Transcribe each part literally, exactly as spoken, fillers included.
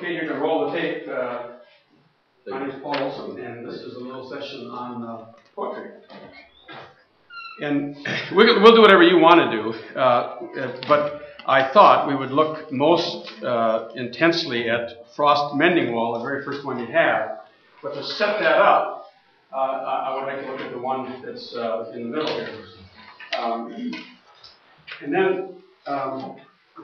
Okay, you're going to roll the tape. Uh, my name is Paul Olson, and this is a little session on uh, poetry. And we'll, we'll do whatever you want to do, uh, but I thought we would look most uh, intensely at Frost Mending Wall, the very first one you have. But to set that up, uh, I, I would like to look at the one that's uh, in the middle here. Um, and then um,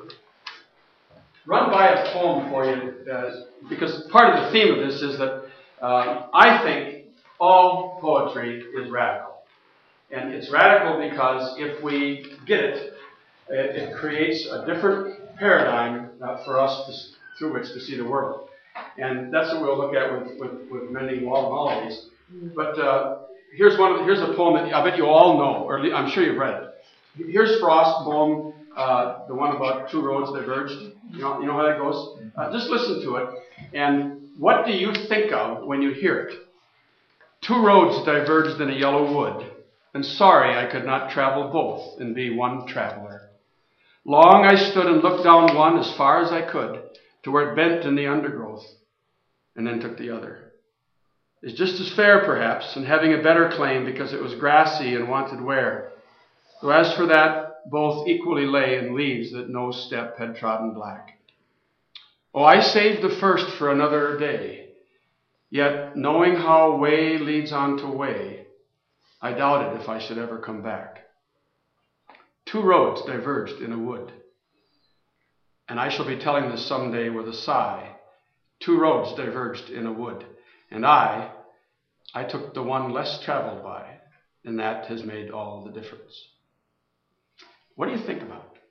run by a poem for you, uh, because part of the theme of this is that uh, I think all poetry is radical. And it's radical because if we get it, it, it creates a different paradigm uh, for us to, through which to see the world. And that's what we'll look at with, with, with Mending Wall and all of these. But uh, here's one. Of the, here's a poem that I bet you all know, or I'm sure you've read it. Here's Frost's poem, uh, the one about two roads diverged. You know, you know how that goes? Uh, just listen to it. And what do you think of when you hear it? Two roads diverged in a yellow wood, and sorry I could not travel both and be one traveler. Long I stood and looked down one as far as I could, to where it bent in the undergrowth, and then took the other. It's just as fair, perhaps, and having a better claim because it was grassy and wanted wear. Though as for that, both equally lay in leaves that no step had trodden black. Oh, I saved the first for another day, yet knowing how way leads on to way, I doubted if I should ever come back. Two roads diverged in a wood, and I shall be telling this someday with a sigh. Two roads diverged in a wood, and I, I took the one less traveled by, and that has made all the difference. What do you think about it?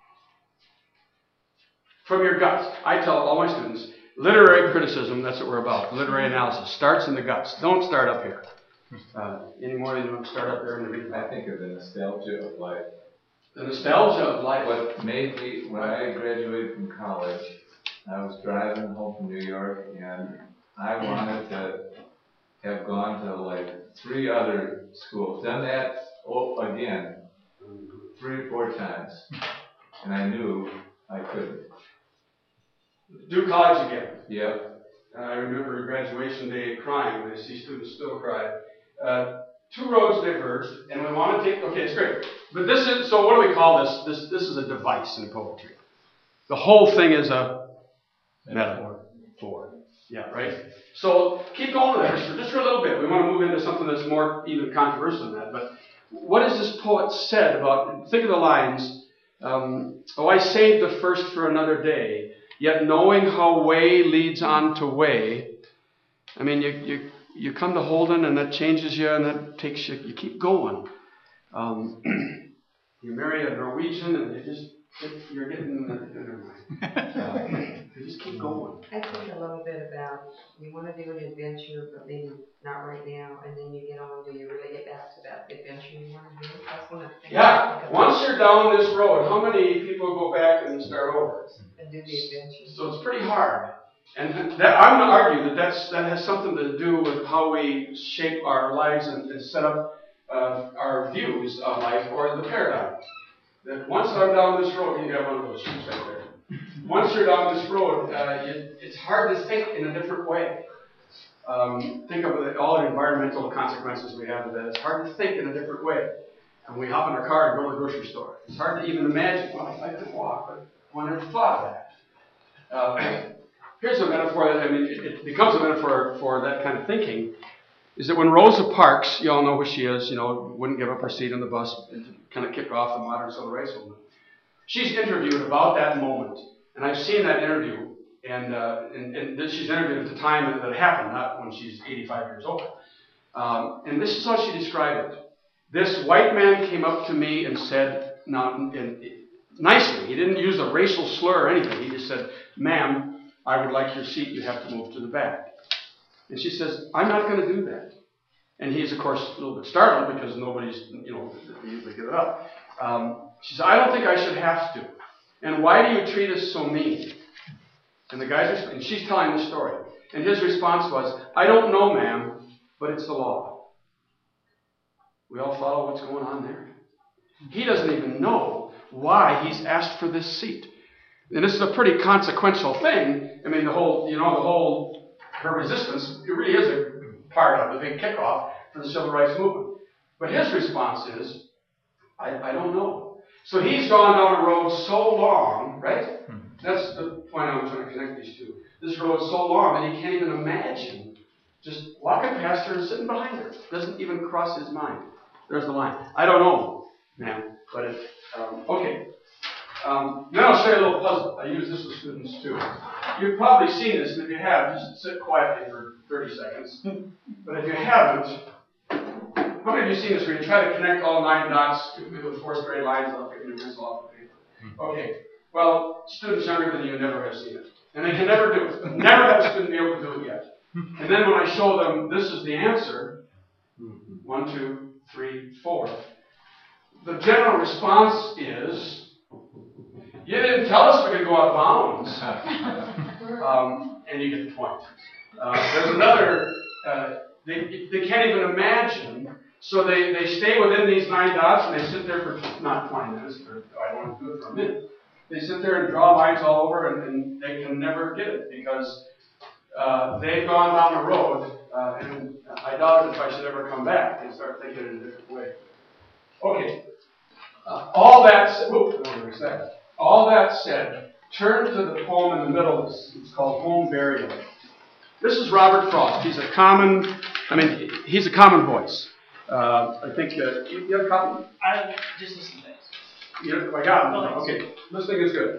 From your guts. I tell all my students, literary criticism, that's what we're about. Literary analysis starts in the guts. Don't start up here. Uh, any more than you want to start up there and read about? I think of the nostalgia of life. The nostalgia of life. What made me, when I graduated from college, I was driving home from New York, and I wanted to have gone to like three other schools. Done that oh, again, three or four times, and I knew I couldn't. Do college again. Yep. Uh, I remember graduation day crying. I see students still cry. Uh, two roads diverged, and we want to take. Okay, it's great. But this is so. What do we call this? This this is a device in poetry. The whole thing is a metaphor. For yeah, right. So keep going with that just for a little bit. We want to move into something that's more even controversial than that. But what has this poet said about? Think of the lines. Um, oh, I saved the first for another day. Yet knowing how way leads on to way, I mean, you you you come to Holden and that changes you and that takes you. You keep going. Um, you marry a Norwegian and you just you're getting. Never mind. You just keep going. I think a little bit about you want to do an adventure, but maybe not right now, and then you get on. Do you really get back to that adventure you want to do? That's one of the things. Yeah. Once you're down this road, how many people go back and start over? And do the adventure. So it's pretty hard. And that, I'm going to argue that that's, that has something to do with how we shape our lives and, and set up uh, our views of life or the paradigm. That once I'm down this road, you got one of those sheets right there. Once you're down this road, uh, it, it's hard to think in a different way. Um, think of the, all the environmental consequences we have of that. It's hard to think in a different way. And we hop in our car and go to the grocery store. It's hard to even imagine, well, I could walk, but I never thought of that. Uh, here's a metaphor, that, I mean, it, it becomes a metaphor for that kind of thinking, is that when Rosa Parks, you all know who she is, you know, wouldn't give up her seat on the bus, and kind of kicked off the modern civil rights movement. She's interviewed about that moment, and I've seen that interview, and, uh, and, and she's interviewed at the time that it happened, not when she's eighty-five years old. Um, and this is how she described it. This white man came up to me and said, not in, nicely, he didn't use a racial slur or anything. He just said, ma'am, I would like your seat. You have to move to the back. And she says, I'm not going to do that. And he's, of course, a little bit startled because nobody's, you know, they usually give it up. Um, she says, I don't think I should have to. And why do you treat us so mean? And the guy's, and she's telling the story. And his response was, I don't know, ma'am, but it's the law. We all follow what's going on there. He doesn't even know why he's asked for this seat. And this is a pretty consequential thing. I mean, the whole, you know, the whole, her resistance, it really is a part of the big kickoff for the civil rights movement. But his response is, I, I don't know. So he's gone down a road so long, right? That's the point I'm trying to connect these two. This road so long that he can't even imagine just walking past her and sitting behind her. Doesn't even cross his mind. There's the line. I don't know, ma'am, but it, um, okay. Um, now I'll show you a little puzzle. I use this with students too. You've probably seen this, and if you have, just sit quietly for thirty seconds. But if you haven't, how many of you have seen this where you try to connect all nine dots with four straight lines without picking your pencil off the paper? Okay. Well, students younger than you never have seen it. And they can never do it. Never have a student be able to do it yet. And then when I show them this is the answer, one, two, three, four, the general response is, you didn't tell us we could go out of bounds. um, and you get the point. Uh, there's another, uh, they, they can't even imagine, so they, they stay within these nine dots and they sit there for not twenty minutes, or I don't want to do it for a minute. They sit there and draw lines all over, and, and they can never get it because uh, they've gone down a road, uh, and I doubt if I should ever come back and start thinking in a different way. Okay, uh, all that said, whoop, no, that. All that said, turn to the poem in the middle. It's, it's called Home Burial. This is Robert Frost. He's a common, I mean, he's a common voice. Uh, I think uh, you, you have a copy? I just listen to things. You, I got it. Okay, listening is good.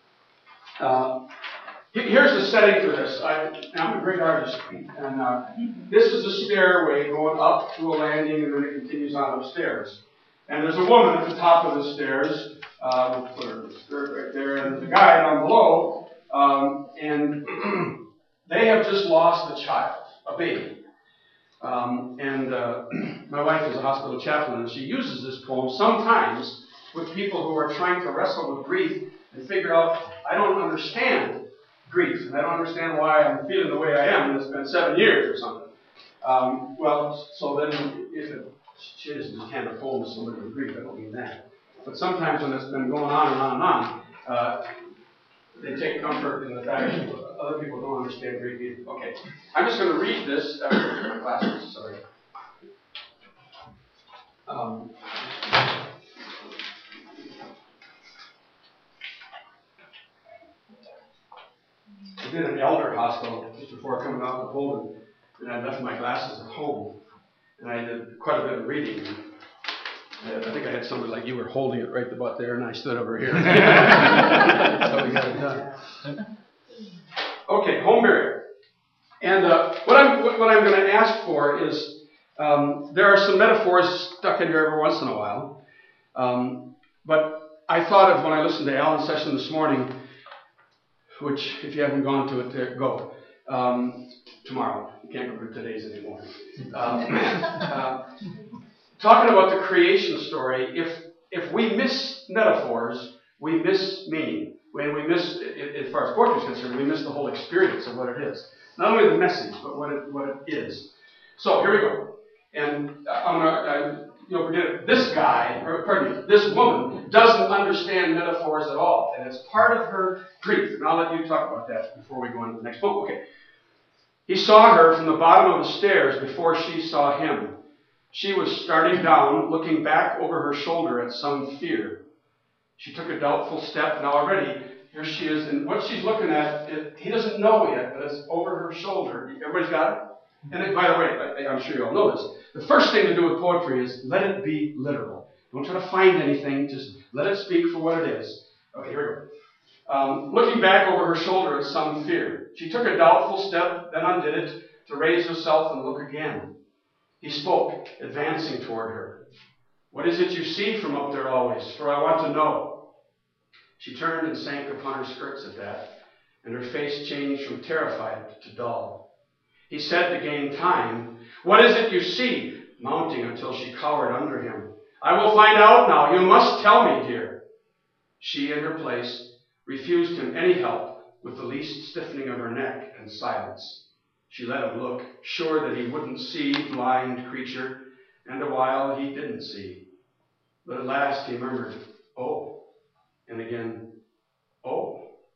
Uh, here's the setting for this. I, I'm a great artist, and uh, this is a stairway going up to a landing, and then it continues on upstairs. And there's a woman at the top of the stairs. Uh, we'll put her skirt right there, and there's a guy down below, um, and they have just lost a child, a baby. Um, and uh, my wife is a hospital chaplain, and she uses this poem sometimes with people who are trying to wrestle with grief and figure out, I don't understand grief, and I don't understand why I'm feeling the way I am, and it's been seven years or something. Um, well, so then, if it, she doesn't hand a poem to somebody with grief, I don't mean that. But sometimes when it's been going on and on and on, uh, they take comfort in the fact that other people don't understand grief either. Okay, I'm just going to read this. Uh, my glasses, sorry. Um, I did an elder hospital just before coming out to Poland, and I left my glasses at home, and I did quite a bit of reading. And I think I had somebody like you were holding it right about there, and I stood over here. That's how we got it done. Okay, home burial. And uh, what I'm what I'm going to ask for is um, there are some metaphors stuck in here every once in a while, um, but I thought of when I listened to Alan's session this morning, which, if you haven't gone to it, uh, go. Um, tomorrow. You can't go to today's anymore. Um, uh, talking about the creation story, if if we miss metaphors, we miss meaning. When we miss, as far as poetry is concerned, we miss the whole experience of what it is. Not only the message, but what it what it is. So here we go. And I'm gonna, uh, you'll forget it. This guy, or pardon me, this woman doesn't understand metaphors at all, and it's part of her grief. And I'll let you talk about that before we go on to the next poem. Okay. He saw her from the bottom of the stairs before she saw him. She was starting down, looking back over her shoulder at some fear. She took a doubtful step. Now already, here she is, and what she's looking at, it, he doesn't know yet, but it's over her shoulder. Everybody's got it? And it, by the way, I, I'm sure you all know this. The first thing to do with poetry is let it be literal. Don't try to find anything. Just let it speak for what it is. Okay, here we go. Um, looking back over her shoulder at some fear. She took a doubtful step, then undid it, to raise herself and look again. He spoke, advancing toward her. What is it you see from up there always? For I want to know. She turned and sank upon her skirts at that, and her face changed from terrified to dull. He said to gain time, what is it you see? Mounting until she cowered under him. I will find out now. You must tell me, dear. She, in her place, refused him any help with the least stiffening of her neck and silence. She let him look, sure that he wouldn't see, blind creature, and a while he didn't see. But at last he murmured, oh, and again, oh.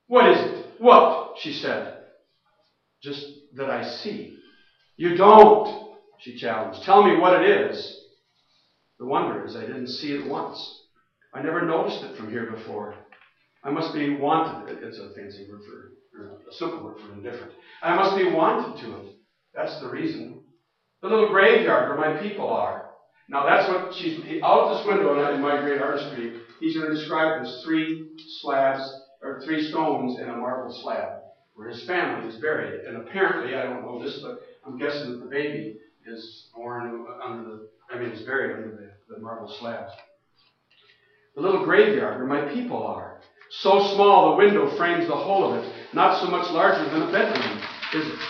What is it? What? She said. Just that I see. You don't, she challenged. Tell me what it is. The wonder is I didn't see it once. I never noticed it from here before. I must be wanted. It's a fancy word for, or a simple word for indifferent. I must be wanted to it. That's the reason. The little graveyard where my people are. Now that's what she's, out this window in my great artistry, he's going to describe this three slabs, or three stones in a marble slab, where his family is buried. And apparently, I don't know this, but I'm guessing that the baby is born under the, I mean, is buried under the, the marble slabs. The little graveyard where my people are. So small the window frames the whole of it, not so much larger than a bedroom, is it?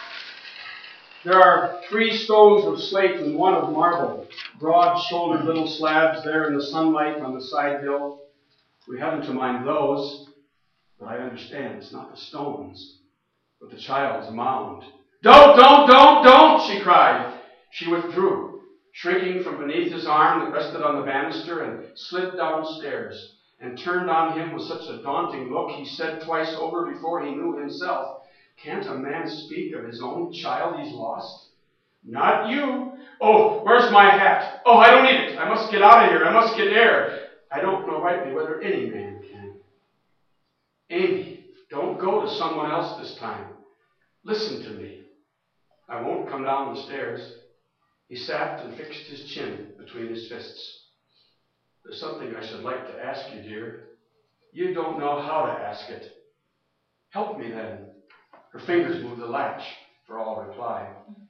There are three stones of slate and one of marble, broad-shouldered little slabs there in the sunlight on the side hill. We haven't to mind those, but I understand it's not the stones, but the child's mound. Don't, don't, don't, don't, she cried. She withdrew, shrinking from beneath his arm that rested on the banister, and slid downstairs, and turned on him with such a daunting look he said twice over before he knew himself, "Can't a man speak of his own child he's lost?" "Not you. Oh, where's my hat? Oh, I don't need it. I must get out of here. I must get air. I don't know rightly whether any man can." "Amy, don't go to someone else this time. Listen to me. I won't come down the stairs." He sat and fixed his chin between his fists. "There's something I should like to ask you, dear. You don't know how to ask it. Help me then." Her fingers moved the latch for all reply.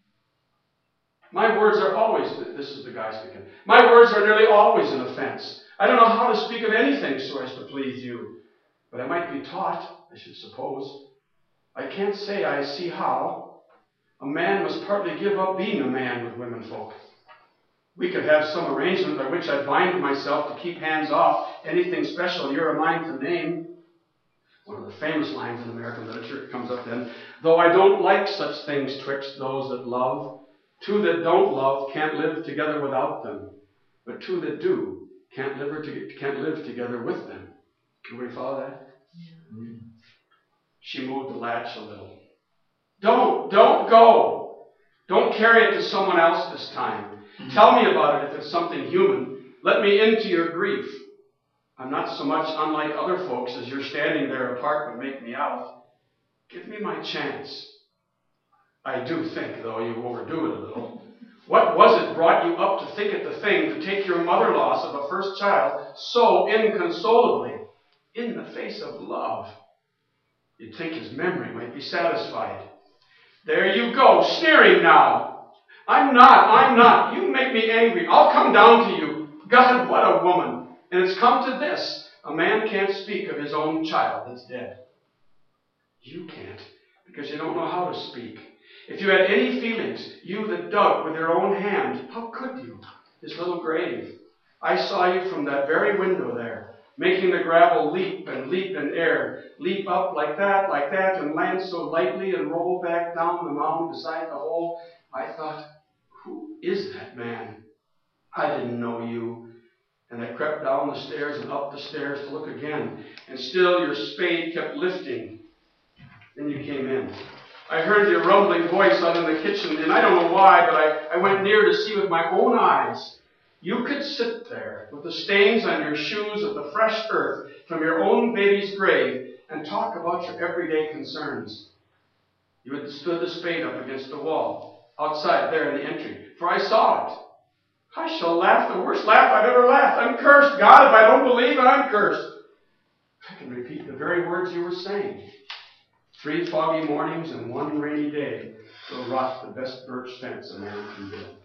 "My words are always," this is the guy speaking, "my words are nearly always an offense. I don't know how to speak of anything so as to please you. But I might be taught, I should suppose. I can't say I see how. A man must partly give up being a man with women folk. We could have some arrangement by which I bind myself to keep hands off anything special you're a mind to name." One of the famous lines in American literature comes up then. "Though I don't like such things twixt those that love, two that don't love can't live together without them, but two that do can't live, to, can't live together with them." Can we follow that? Yeah. Mm. She moved the latch a little. Don't, don't go. Don't carry it to someone else this time. Mm-hmm. Tell me about it if it's something human. Let me into your grief. I'm not so much unlike other folks as you're standing there apart would make me out. Give me my chance. I do think, though, you overdo it a little. What was it brought you up to think it the thing to take your mother loss of a first child so inconsolably in the face of love? You'd think his memory might be satisfied. There you go, sneering now. I'm not, I'm not. You make me angry. I'll come down to you. God, what a woman. And it's come to this. A man can't speak of his own child that's dead. You can't, because you don't know how to speak. If you had any feelings, you that dug with your own hand, how could you? His little grave. I saw you from that very window there, making the gravel leap and leap in air, leap up like that, like that, and land so lightly and roll back down the mound beside the hole. I thought, who is that man? I didn't know you. And I crept down the stairs and up the stairs to look again. And still your spade kept lifting. Then you came in. I heard your rumbling voice out in the kitchen, and I don't know why, but I, I went near to see with my own eyes. You could sit there with the stains on your shoes of the fresh earth from your own baby's grave and talk about your everyday concerns. You had stood the spade up against the wall, outside there in the entry, for I saw it. I shall laugh the worst laugh I've ever laughed. I'm cursed, God, if I don't believe, I'm cursed. I can repeat the very words you were saying. Three foggy mornings and one rainy day will rot the best birch fence a man can build.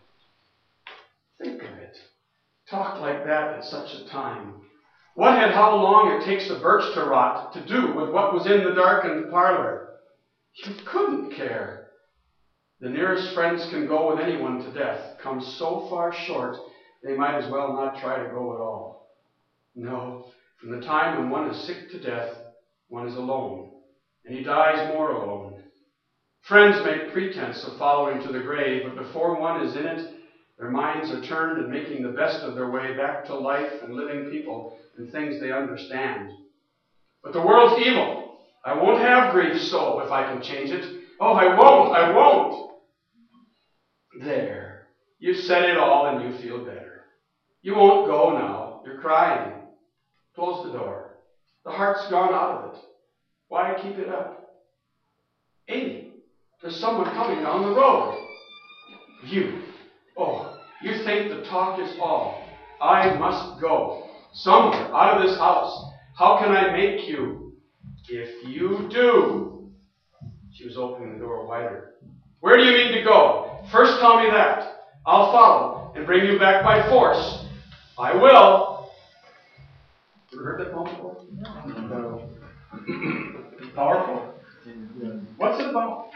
Think of it. Talk like that at such a time. What had how long it takes the birch to rot to do with what was in the darkened parlor? You couldn't care. The nearest friends can go with anyone to death comes so far short they might as well not try to go at all. No, from the time when one is sick to death, one is alone, and he dies more alone. Friends make pretense of following to the grave, but before one is in it, their minds are turned and making the best of their way back to life and living people and things they understand. But the world's evil. I won't have grief so if I can change it. Oh, I won't, I won't. There. You said it all and you feel better. You won't go now. You're crying. Close the door. The heart's gone out of it. Why keep it up? Amy, there's someone coming down the road. You. Oh, you think the talk is all. I must go. Somewhere, out of this house. How can I make you? If you do. She was opening the door wider. Where do you mean to go? First tell me that. I'll follow and bring you back by force. I will. Ever heard that poem before? No. Powerful. What's it about?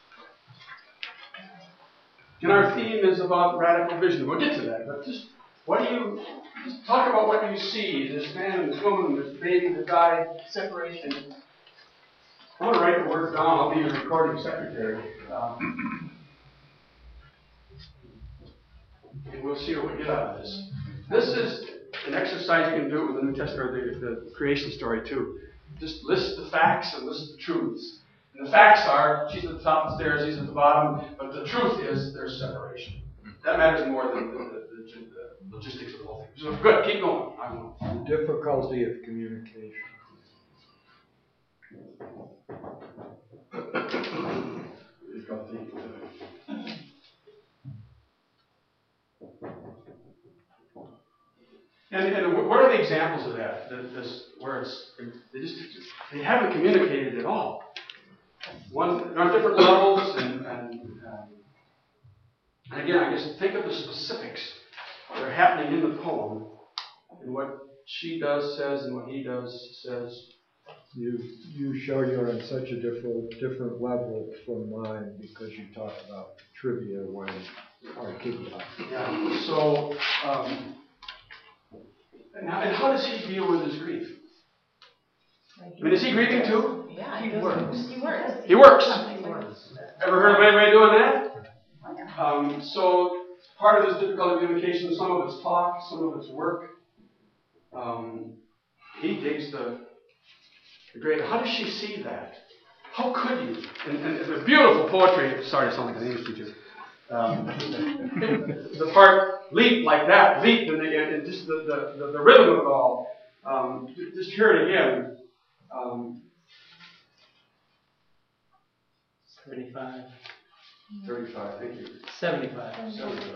And our theme is about radical vision. We'll get to that, but just what do you just talk about what you see? This man and this woman, this baby that died, separation. I'm going to write the words down. I'll be your recording secretary. Um, and we'll see what we get out of this. This is an exercise you can do with the New Testament, or the, the creation story too. Just list the facts and list the truths. And the facts are, she's at the top of the stairs, he's at the bottom, but the truth is there's separation. That matters more than the, the, the, the logistics of the whole thing. So good, keep going. I know. The difficulty of communication. And, and what are the examples of that? This, where it's they just they haven't communicated at all. One, there are different levels, and, and, um, and again, I guess think of the specifics that are happening in the poem, and what she does says, and what he does says. You you show you're on such a different different level from mine because you talk about trivia when our kid died. Yeah. So, um, and, how, and how does he deal with his grief? I mean, is he grieving too? Yeah, he works. He works. He works. He works. Ever heard of anybody doing that? Um, so part of this difficult communication, some of it's talk, some of it's work. Um, he digs the, the grave. How does she see that? How could you? And, and the beautiful poetry. Sorry, I sound like an English teacher. Um, the part leap like that, leap, and, the, and just the, the, the, the rhythm of it all. Um, just hear it again. Um, Thirty-five. thirty-five, thank you. Seventy-five. seventy-five.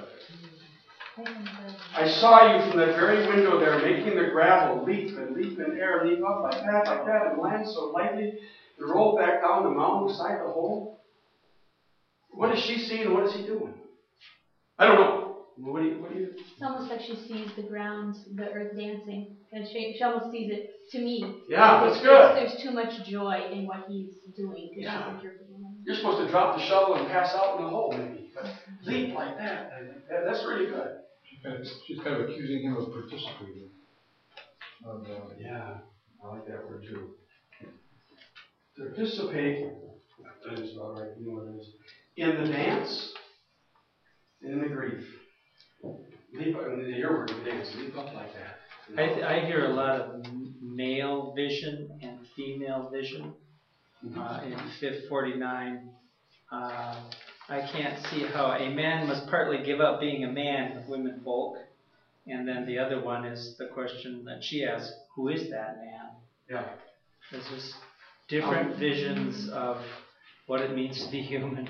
I saw you from that very window there, making the gravel leap and leap in air, leap up like that, like that, and land so lightly, and roll back down the mountain beside the hole. What is she seeing and what is he doing? I don't know. What do you, what do you? It's almost like she sees the ground, the earth dancing, and she, she almost sees it, to me. Yeah, there's, that's good. There's, there's too much joy in what he's doing. Yeah. She's interpreting him. You're supposed to drop the shovel and pass out in the hole, maybe. But leap like that, that that's really good. She's kind of, she's kind of accusing him of participating. Of, uh, Yeah, I like that word too. To participate, that is about right, you know what it is, in the dance, in the grief. Leap up, your word, the dance, leap up like that. I, th- I hear a lot of m- male vision and female vision uh, in fifth forty-nine. Uh, I can't see how a man must partly give up being a man with women folk. And then the other one is the question that she asks, who is that man? Yeah. There's just different um, visions of what it means to be human,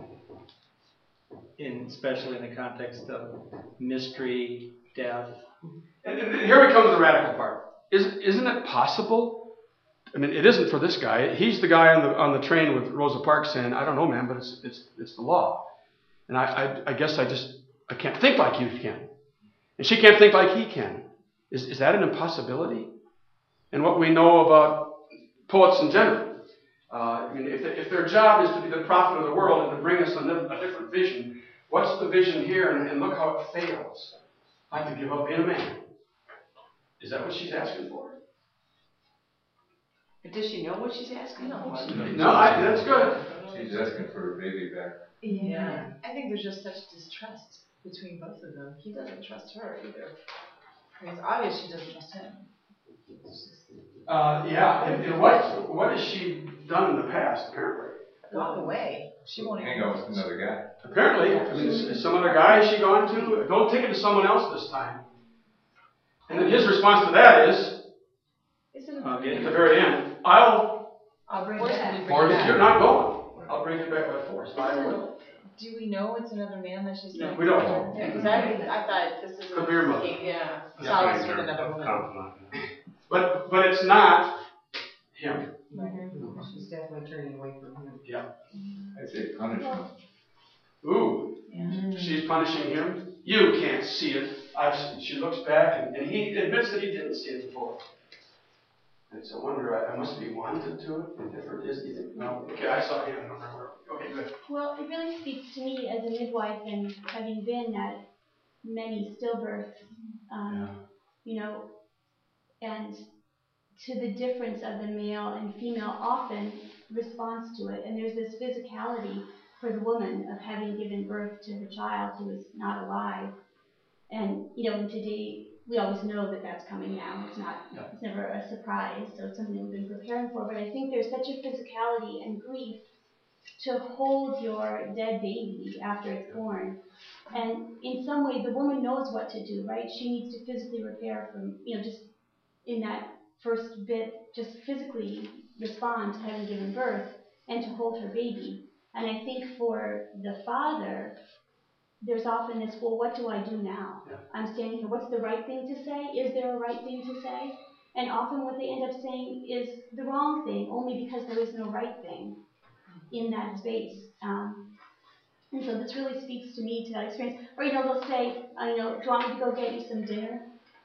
in, especially in the context of mystery, death. And, and here we come to the radical part. Is, isn't it possible? I mean, it isn't for this guy. He's the guy on the on the train with Rosa Parks saying, I don't know, man, but it's it's it's the law. And I, I, I guess I just, I can't think like you can. And she can't think like he can. Is, is that an impossibility? And what we know about poets in general, uh, I mean, if, the, if their job is to be the prophet of the world and to bring us a, a different vision, what's the vision here? And, and look how it fails. I have to give up being a man. Is that what she's asking for? Does she know what she's asking? No, No, I, that's good. She's asking for her baby back. Yeah. I think there's just such distrust between both of them. He doesn't trust her either. I mean, it's obvious she doesn't trust him. Uh, yeah, and, and what, what has she done in the past, apparently? Walk away. She won't even. Hang out with another guy. Apparently, I mean, is- is some other guy has she gone to? Don't take it to someone else this time. And then his response to that is, Isn't I'll at get the very end, I'll, I'll bring Force it back. it. or if you're not going, I'll bring it back by force. I will. Do we know it's another man that she's No, going? we don't. Yeah, because I, I thought this is. Could be her mother. Yeah, Yeah. solace with another woman. But, but it's not him. Mhm. She's definitely turning away from him. I say punishment. Ooh, she's punishing him. You can't see it. I've, seen- she looks back and, and he admits that he didn't see it before. And it's a wonder, I, I must be wanted to it. And different is, you think, no, okay, I saw him. I don't remember. Okay, good. Well, it really speaks to me as a midwife and having been at many stillbirths, um, you know, and to the difference of the male and female often responds to it. And there's this physicality for the woman of having given birth to her child who is not alive. And, you know, today we always know that that's coming now. It's not, Yeah. it's never a surprise. So it's something we've been preparing for. But I think there's such a physicality and grief to hold your dead baby after it's born. And in some way, the woman knows what to do, right? She needs to physically repair from, you know, just in that first bit, just physically respond to having given birth and to hold her baby. And I think for the father, there's often this, well, what do I do now? Yeah. I'm standing here, what's the right thing to say? Is there a right thing to say? And often what they end up saying is the wrong thing, only because there is no right thing in that space. Um, and so this really speaks to me, to that experience. Or, you know, they'll say, uh, you know, do you want me to go get you some dinner?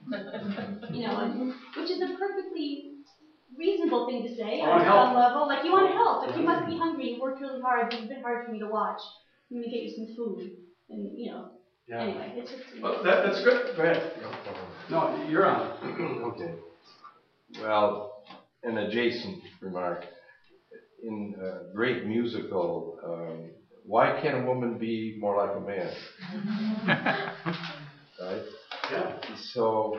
You know, and, which is a perfectly reasonable thing to say I on wanna help. some level. Like, you want to help. Like, you must be hungry. You worked really hard. It's been hard for me to watch. I'm going to get you some food. And, you know, Yeah. anyway, it's just... Well, that, that's good. Go ahead. No, you're on. Okay. Well, an adjacent remark. In a great musical, um, why can't a woman be more like a man? Right? Yeah. So,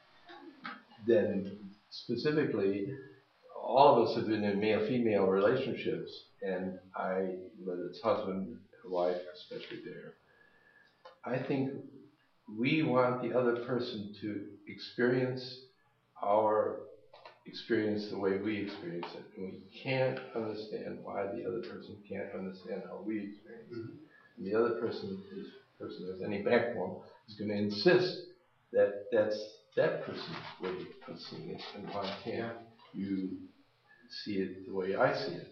then specifically, all of us have been in male-female relationships, and I, whether it's husband, wife, especially there, I think we want the other person to experience our experience the way we experience it. And we can't understand why the other person can't understand how we experience it. Mm-hmm. And the other person, if person has any backbone, is going to insist that that's that person's way of seeing it, and why can't Yeah. you see it the way I see it?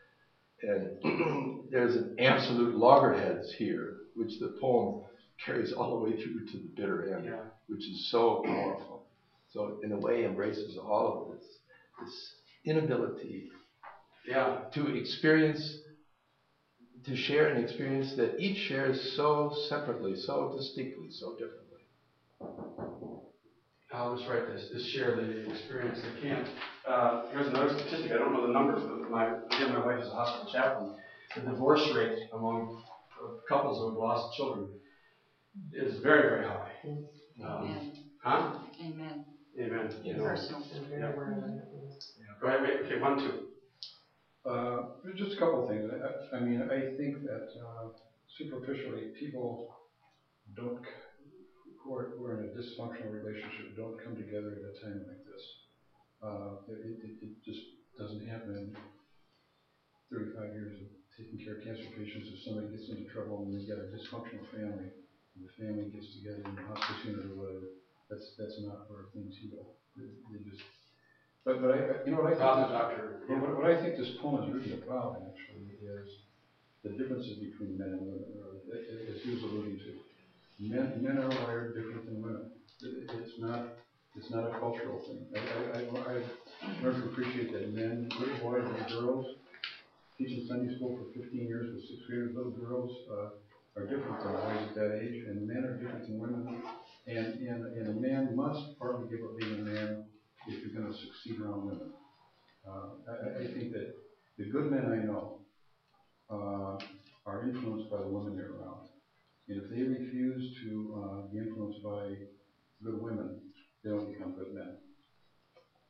And there's an absolute loggerheads here, which the poem carries all the way through to the bitter end, Yeah. which is so powerful. So in a way embraces all of this, this inability Yeah. to experience, to share an experience that each shares so separately, so distinctly, so differently. I'll just write this, just share the experience they can. Uh, here's another statistic, I don't know the numbers, but my, again, my wife is a hospital chaplain. The divorce rate among couples who have lost children is very, very high. Um, huh? Amen. Amen. Yes. Personal. I'm very aware of that. Go ahead, wait, okay, one, two. Uh, just a couple of things. I, I mean, I think that uh, superficially, people don't, who are, who are in a dysfunctional relationship, don't come together at a time like this. Uh, it, it, it just doesn't happen in thirty-five years of taking care of cancer patients. If somebody gets into trouble and they've got a dysfunctional family, and the family gets together in a hospice unit or whatever, that's that's not where things heal. They, they just, but but I, you know what I think. Doctor, this- doctor. Well, what, what I think this poem is really about, actually, is the differences between men and women, really, as he was alluding to. Men, men are wired different than women. It, it's not, it's not a cultural thing. I, I, I, I learned to appreciate that men, little boys and girls, teaching Sunday school for fifteen years with sixth graders, little girls uh, are different than boys at that age, and men are different than women. And, and, and a man must partly give up being a man if you're going to succeed around women. Uh, I, I think that the good men I know uh, are influenced by the women they're around. And if they refuse to uh, be influenced by good women, they don't become good men.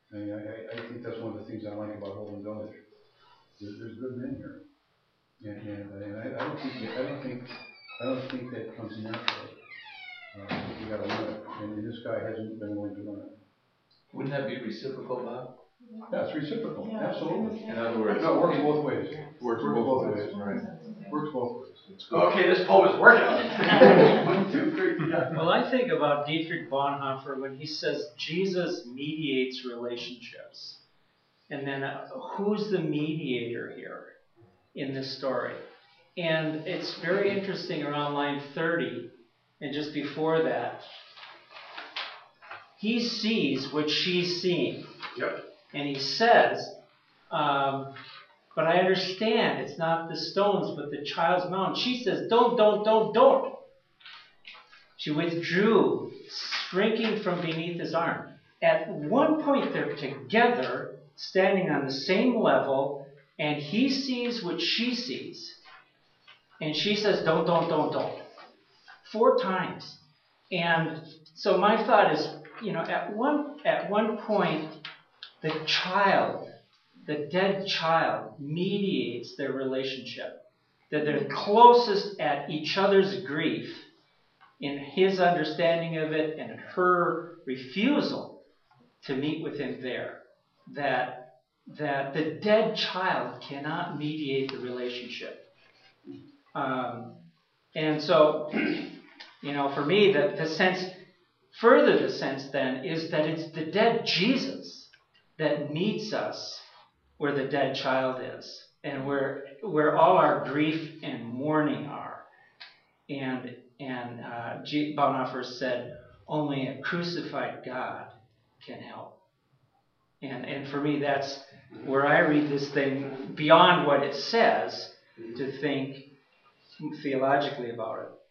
I mean, I, I, I think that's one of the things I like about Holden Village. There, there's good men here. And, and, and I, I don't think, I don't think, I don't think that comes naturally. Uh, you gotta learn it. And this guy hasn't been willing to learn it. Wouldn't that be reciprocal, Bob? That's reciprocal, Yeah. absolutely. In other words, No, it works both ways. Works Works both both ways. ways, right. Works both ways. It's good. Okay, this poem is working. One, two, three. Yeah. Well, I think about Dietrich Bonhoeffer when he says Jesus mediates relationships. And then uh, who's the mediator here in this story? And it's very interesting around line thirty, and just before that, he sees what she's seeing. Yep. And he says, um, but I understand it's not the stones, but the child's mound. She says, don't, don't, don't, don't. She withdrew, shrinking from beneath his arm. At one point, they're together, standing on the same level, and he sees what she sees. And she says, don't, don't, don't, don't. Four times. And so my thought is, you know, at one, at one point, the child, the dead child, mediates their relationship. That they're closest at each other's grief in his understanding of it and her refusal to meet with him there. That, that the dead child cannot mediate the relationship. Um, and so, you know, for me, the, the sense, further the sense then, is that it's the dead Jesus that meets us where the dead child is, and where where all our grief and mourning are. And and uh, G. Bonhoeffer said, only a crucified God can help. And and for me, that's where I read this thing beyond what it says to think theologically about it.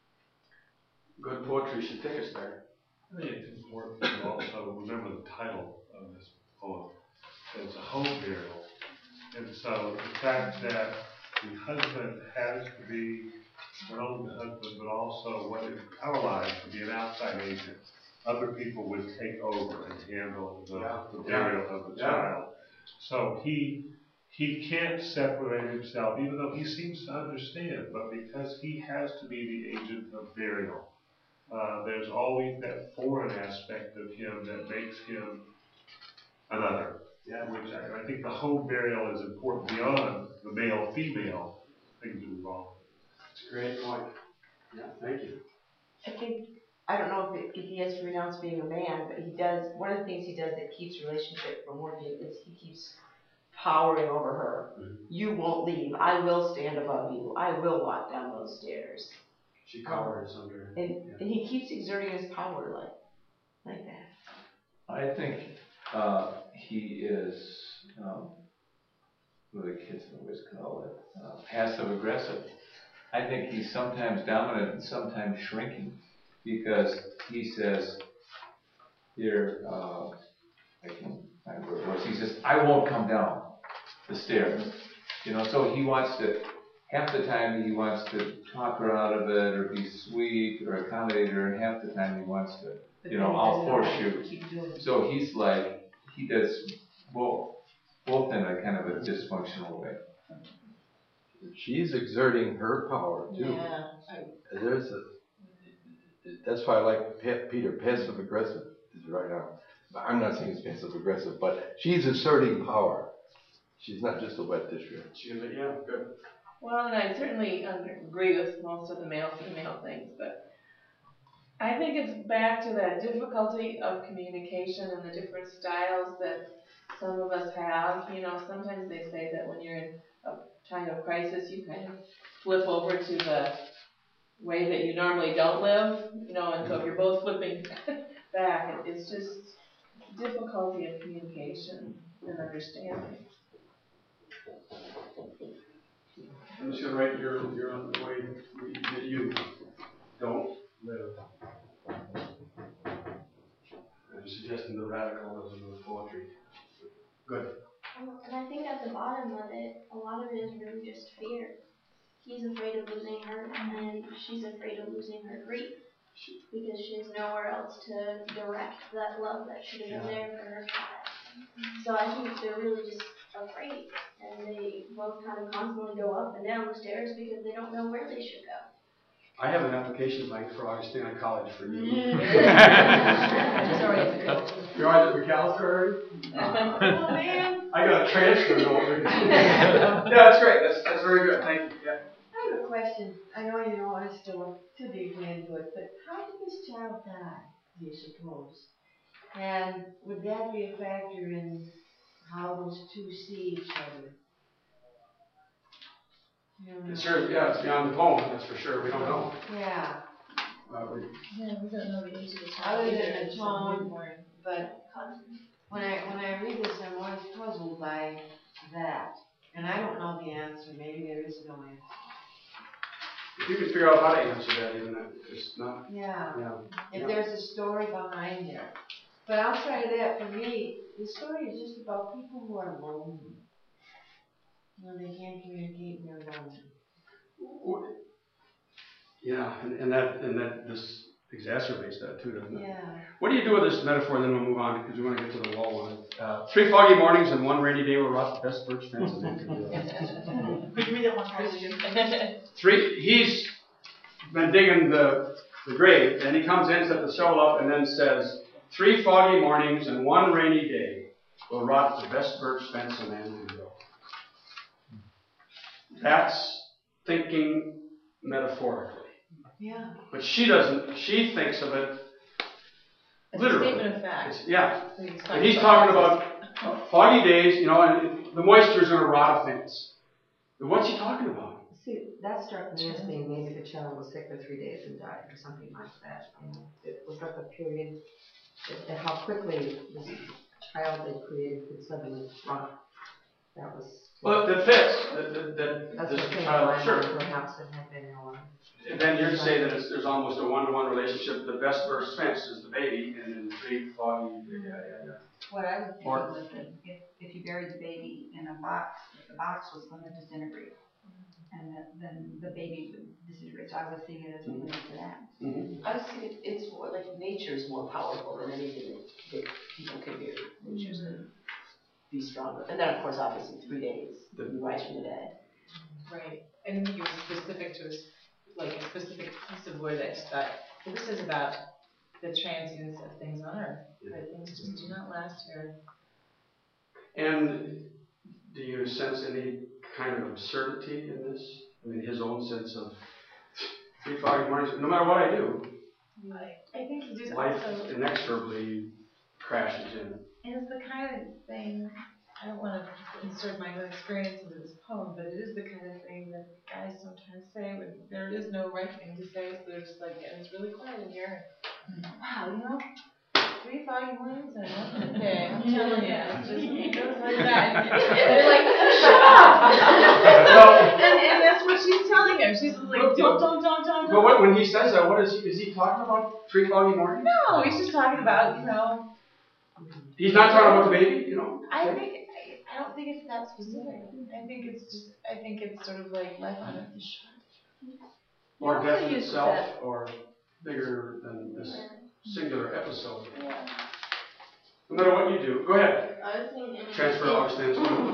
Good poetry should take us there. I think it's important to also remember the title of this poem. It's a home burial. And so the fact that the husband has to be not only the husband, but also what in our lives to be an outside agent. Other people would take over and handle the, Yeah. the burial of the Yeah. child. So he he can't separate himself, even though he seems to understand, but because he has to be the agent of burial. Uh, there's always that foreign aspect of him that makes him another. Yeah. Which I, I think the home burial is important beyond the male-female things involved. It's a great point. Yeah, thank you. I think, I don't know if, it, if he has to renounce being a man, but he does, one of the things he does that keeps relationship from working is he keeps powering over her. Mm-hmm. You won't leave. I will stand above you. I will walk down those stairs. She cowers under. And, Yeah. and he keeps exerting his power like, like that. I think uh, he is, um, what do the kids always call it, uh, passive aggressive. I think he's sometimes dominant and sometimes shrinking, because he says, here, uh, I can find where it was, he says, I won't come down the stairs. You know, so he wants to, half the time he wants to talk her out of it, or be sweet, or accommodate her, and half the time he wants to, But you then know, he I'll doesn't know force how to you. keep doing it. So he's like, he does both, both in a kind of a dysfunctional way. She's exerting her power too. Yeah. There's a, that's why I like Pe- Peter, passive aggressive is right now. I'm not saying it's passive aggressive, but she's asserting power. She's not just a wet dish rag. She, yeah, good. Well, and I certainly under, agree with most of the male-female things, but I think it's back to that difficulty of communication and the different styles that some of us have. You know, sometimes they say that when you're in a time of crisis, you kind of flip over to the way that you normally don't live, you know, and so if you're both flipping back, it's just difficulty of communication and understanding. I'm just gonna write you're, you're on the way that you don't live. I'm suggesting the radicalism of poetry. Good. Um, And I think at the bottom of it, a lot of it is really just fear. He's afraid of losing her, and she's afraid of losing her grief, because she has nowhere else to direct that love that should have been there for her child. So I think they're really just afraid, and they both kind of constantly go up and down the stairs because they don't know where they should go. I have an application blank for Augustana College for you. Sorry, it's a You're on at McAllister already? Oh, man. I got a transfer over. Yeah, that's great. That's, that's very good. Thank you. Yeah. I have a question. I know you don't want us to look too deeply into it, but how did this child die, do you suppose? And would that be a factor in how those two see each other? Hmm. It's sure, yeah, it's beyond the poem, that's for sure. We don't know. Yeah. Uh, we, Yeah, we don't know the age of the child. Other either. than the tone, but when I, when I read this, I'm always puzzled by that. And I don't know the answer. Maybe there is no answer. if you could figure out how to answer that, even if it's not, Yeah. yeah. If yeah. there's a story behind it. But outside of that, for me, the story is just about people who are lonely. When they can't communicate and they're lonely. Yeah, and, and that and that this exacerbates that too, doesn't it? Yeah. What do you do with this metaphor? And then we'll move on because we want to get to the wall one. Uh, three foggy mornings and one rainy day will rot the best birch fence in Vancouver. Could you read that one more? Three. He's been digging the the grave, and he comes in, sets the shovel up, and then says, "Three foggy mornings and one rainy day will rot the best birch fence in Vancouver." That's thinking metaphorically. Yeah. But she doesn't, she thinks of it It's literally. a statement of fact. It's- yeah. So he's And he's talking about foggy days, you know, and the moisture is going to rot a fence. And what's he talking about? See, that struck me as being maybe the child was sick for three days and died, or something like that. You know, it was like a period, that how quickly this child they created could suddenly rot. That was. Well, that fits. That, that, that That's this what came to child, mind, sure. perhaps it had been Ellen. And then you'd say that it's, there's almost a one-to-one relationship. The best birch fence is the baby, and then three foggy. Yeah, yeah, yeah. What I was thinking Or- was that if, if you buried the baby in a box, the box was going to disintegrate. And that, then the baby would disintegrate. So I was seeing it as related to that. Mm-hmm. I was thinking it's more like nature is more powerful than anything that, that people can do. Nature's going to be stronger. And then, of course, obviously, three days, the rise from the dead. Right. I didn't think it was specific to a, s- like a specific piece of wood. I just thought, well, this is about the transience of things on Earth. That things just do not last here. And do you sense any kind of absurdity in this? I mean, his own sense of three foggy mornings, no matter what I do, I, I think he just life also inexorably crashes in. is the kind of thing, I don't want to insert my own experience into this poem, but it is the kind of thing that guys sometimes say when there is no right thing to say. So they're just like, and it's really quiet in here. Wow, you know, three foggy mornings and one good day. I'm telling you, it's just, it goes like that. And they're like, shut up! and, and that's what she's telling him. She's like, don't, don't, don't, don't, But don't. what, when he says that, what is he, is he talking about three foggy mornings? No, he's just talking about, you know, He's not talking about the baby, you know? I think, I, I don't think it's that specific. I think it's just, I think it's sort of like life on Earth is short. Or Yeah, death I in use itself, that. or bigger than this singular episode. Yeah. No matter what you do, go ahead. I was thinking. Transfer Augustine's.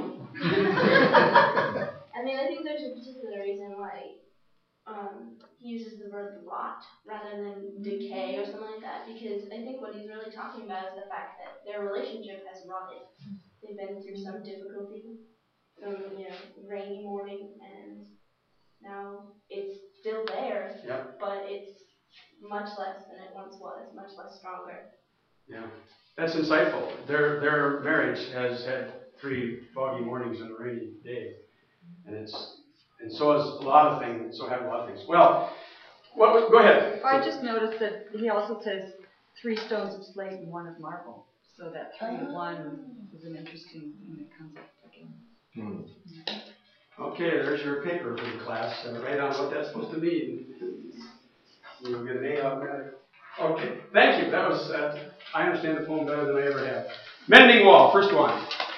I mean, I think there's a particular reason why um, he uses the word rot rather than decay or something like that, because I think what he's really talking about is the fact that their relationship has rotted. They've been through some difficulty, some, you know, rainy morning, and now it's still there, Yep. but it's much less than it once was, much less stronger. Yeah, that's insightful. Their their marriage has had three foggy mornings and a rainy day, and it's and so has a lot of things. So have a lot of things. Well, well go ahead. I just noticed that he also says three stones of slate and one of marble. So that three to one is an interesting thing that comes up again. Hmm. Okay, there's your paper for the class. Uh, write down what that's supposed to mean. You'll get an A automatic. Okay, thank you. That was, uh, I understand the poem better than I ever have. Mending Wall, first one.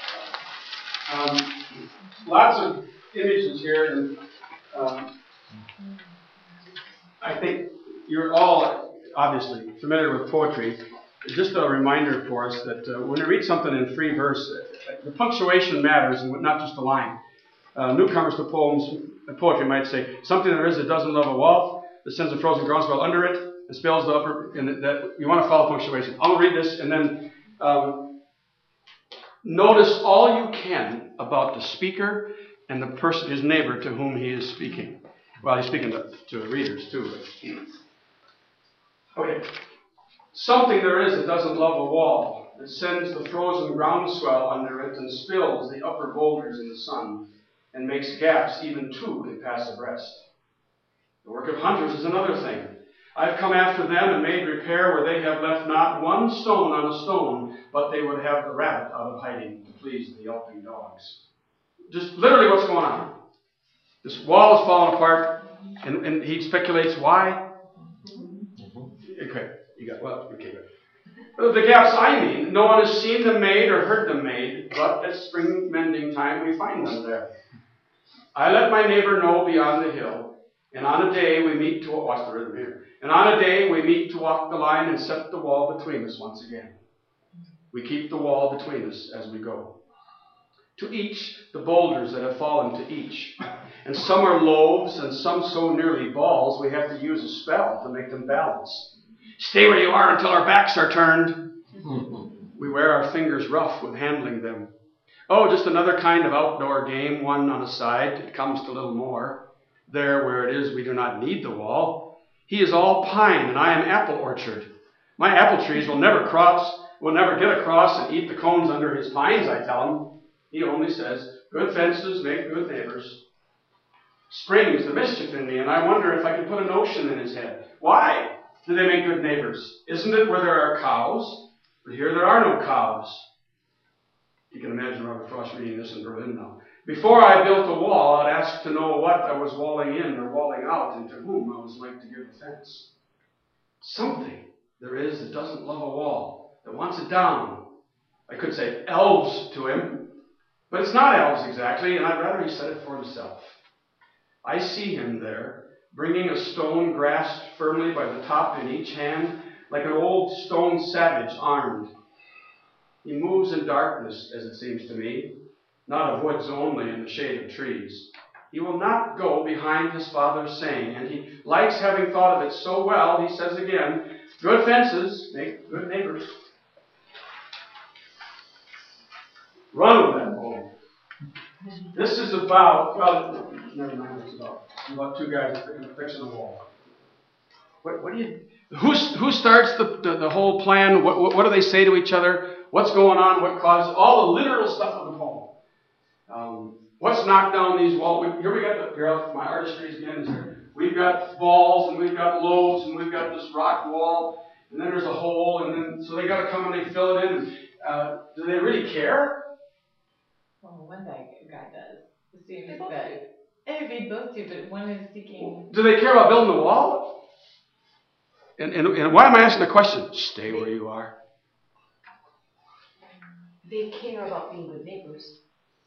Um, lots of images here, and um, I think you're all obviously familiar with poetry. just a reminder for us that uh, when we read something in free verse, uh, the punctuation matters, and not just the line. Uh, newcomers to poems, poetry might say, something there is that doesn't love a wall, that sends a frozen groundswell under it, and spells the upper, and that you want to follow punctuation. I'll read this, and then um, notice all you can about the speaker and the person, his neighbor, to whom he is speaking. Well, he's speaking to, to the readers, too. Okay. Something there is that doesn't love a wall, that sends the frozen groundswell under it and spills the upper boulders in the sun, and makes gaps even two can pass abreast. The work of hunters is another thing. I've come after them and made repair where they have left not one stone on a stone, but they would have the rabbit out of hiding to please the yelping dogs. Just literally what's going on. This wall is falling apart, and, and he speculates why. Okay, you got, well, okay, good. The gaps I mean, no one has seen them made or heard them made, but at spring mending time we find them there. I let my neighbor know beyond the hill, and on a day we meet to, watch the rhythm here, and on a day we meet to walk the line and set the wall between us once again. We keep the wall between us as we go. To each, the boulders that have fallen to each. And some are loaves, and some so nearly balls, we have to use a spell to make them balance. Stay where you are until our backs are turned. We wear our fingers rough with handling them. Oh, just another kind of outdoor game, one on a side. It comes to little more. There where it is, we do not need the wall. He is all pine, and I am apple orchard. My apple trees will never cross, will never get across and eat the cones under his pines, I tell him. He only says, good fences make good neighbors. Spring is the mischief in me, and I wonder if I can put a notion in his head. Why do they make good neighbors? Isn't it where there are cows? But here there are no cows. You can imagine Robert Frost reading this in Berlin now. Before I built a wall, I'd ask to know what I was walling in or walling out, and to whom I was like to give offense. Something there is that doesn't love a wall, that wants it down. I could say elves to him, but it's not elves exactly, and I'd rather he said it for himself. I see him there, bringing a stone grasped firmly by the top in each hand, like an old stone savage armed. He moves in darkness, as it seems to me, not of woods only in the shade of trees. He will not go behind his father's saying, and he likes having thought of it so well, he says again, good fences make good neighbors. Run with that boy. This is about, well, never mind what it's about. It's about two guys fixing a wall. What, what do you, who's, who starts the, the, the whole plan? What, what, what do they say to each other? What's going on? What causes, all the literal stuff of the poem. Um, what's knocked down these walls? Here we got, the, here my artistry again is here. We've got balls, and we've got loaves, and we've got this rock wall, and then there's a hole, and then, so they got to come and they fill it in. And, uh, do they really care? Well, one guy, guy does. The seems that it'd be those two, but one is seeking. Do they care about building the wall? And, and, and why am I asking the question? Stay where you are. They care about being good neighbors.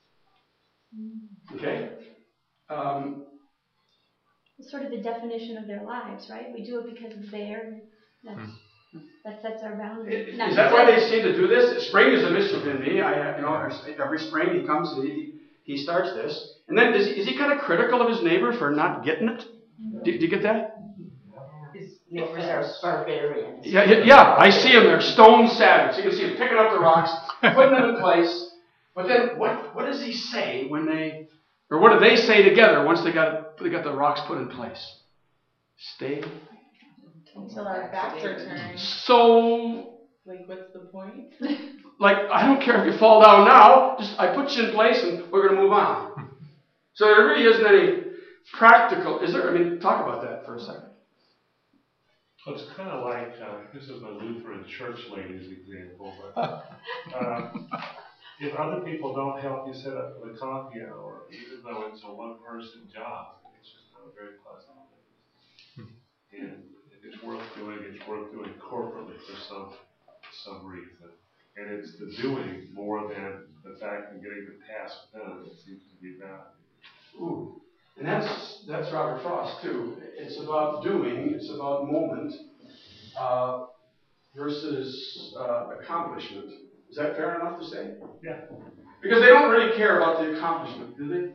Okay. Um, It's sort of the definition of their lives, right? We do it because it's there. That's, that sets our boundaries. Is, is that why they seem to do this? Spring is a mischief in me. I have, you know, every spring he comes and he, he starts this. And then is he, is he kind of critical of his neighbor for not getting it? Do, do you get that? His neighbors are barbarians. Yeah, yeah, yeah, I see him there, stone savage. You can see him picking up the rocks, putting them in place. But then what, what does he say when they, or what do they say together once they got, they got the rocks put in place? Stay. Until our backs are turned. So, Like, what's the point? like, I don't care if you fall down now, just I put you in place and we're going to move on. So there really isn't any practical, is there? I mean, talk about that for a second. Well, it's kind of like, uh, this is a Lutheran church lady's example, but uh, if other people don't help you set up for the coffee hour, even though it's a one-person job, it's just not a very pleasant thing. And if it's worth doing, it's worth doing corporately for some some reason. And it's the doing more than the fact of getting the task done that seems to be valued. Ooh. And that's that's Robert Frost too. It's about doing. It's about moment. Uh, versus uh, accomplishment. Is that fair enough to say? Yeah. Because they don't really care about the accomplishment, do they?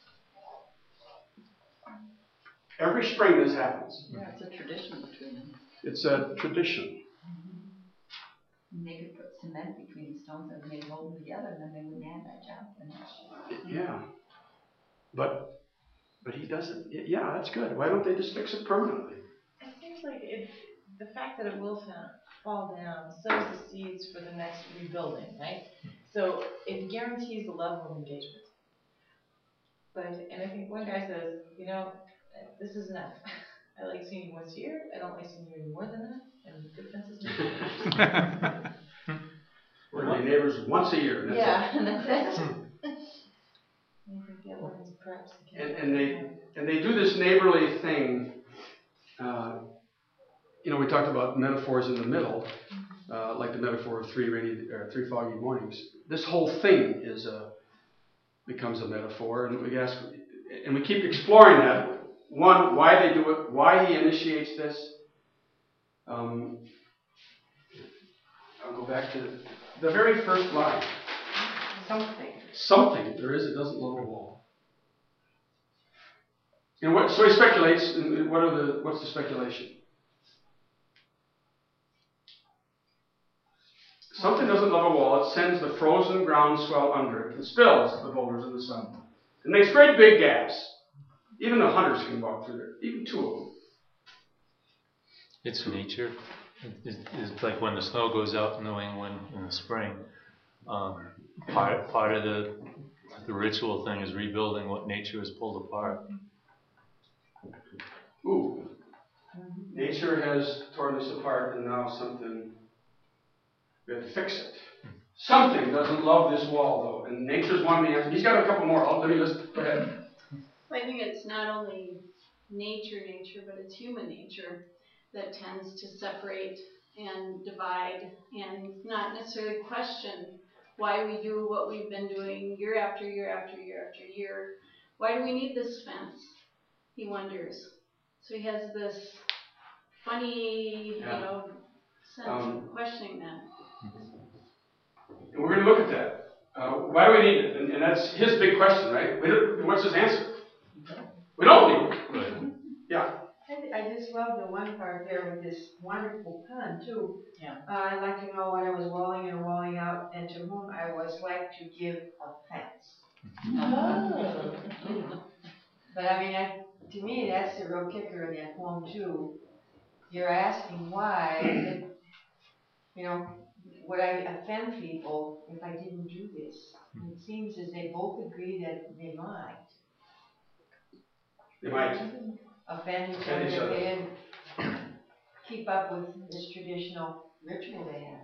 Every spring this happens. Yeah, it's a tradition between them. It's a tradition. And they could put cement between the stones and they'd hold them together and then they wouldn't have that job finished. Yeah. But, but he doesn't, yeah, that's good. Why don't they just fix it permanently? It seems like it, the fact that it will fa- fall down sows the seeds for the next rebuilding, right? So it guarantees the level of engagement. But, and I think one guy says, you know, this is enough. I like seeing you once a year. I don't like seeing you any more than that. And good fences make good neighbors. We're going to be neighbors once a year. And that's Yeah, it. and that's it. I think the other ones perhaps they And, can- and they and they do this neighborly thing. Uh, you know, we talked about metaphors in the middle, uh, like the metaphor of three rainy or three foggy mornings. This whole thing is a becomes a metaphor, and we ask, and we keep exploring that. One, why they do it, why he initiates this. Um, I'll go back to the very first line. Something. Something there is, it doesn't love a wall. And what? So he speculates. And what are the? What's the speculation? Something doesn't love a wall. It sends the frozen ground swell under it and spills the boulders in the sun. It makes great big gaps. Even the hunters can walk through there. Even two of them. It's nature. It's, it's like when the snow goes out in New England in the spring. Um, part part of the the ritual thing is rebuilding what nature has pulled apart. Ooh. Nature has torn this apart, and now something. We have to fix it. Something doesn't love this wall, though, and nature's one of the answers. He's got a couple more. I'll let me listen. Go ahead. I think it's not only nature, nature, but it's human nature that tends to separate and divide and not necessarily question why we do what we've been doing year after year after year after year. Why do we need this fence? He wonders. So he has this funny, Yeah. you know, sense Um, of questioning that. And we're going to look at that. Uh, why do we need it? And, and that's his big question, right? We don't, what's his answer? We don't need it. Right. Yeah. I, I just love the one part there with this wonderful pun too. Yeah. Uh, I'd like to know what I was walling and walling out, and to whom I was like to give offense. Oh. But I mean, I, to me, that's the real kicker in that poem too. You're asking why, it, you know, would I offend people if I didn't do this? And it seems as they both agree that they might. They might. Offend each Offend other each if other. they didn't keep up with this traditional ritual they have.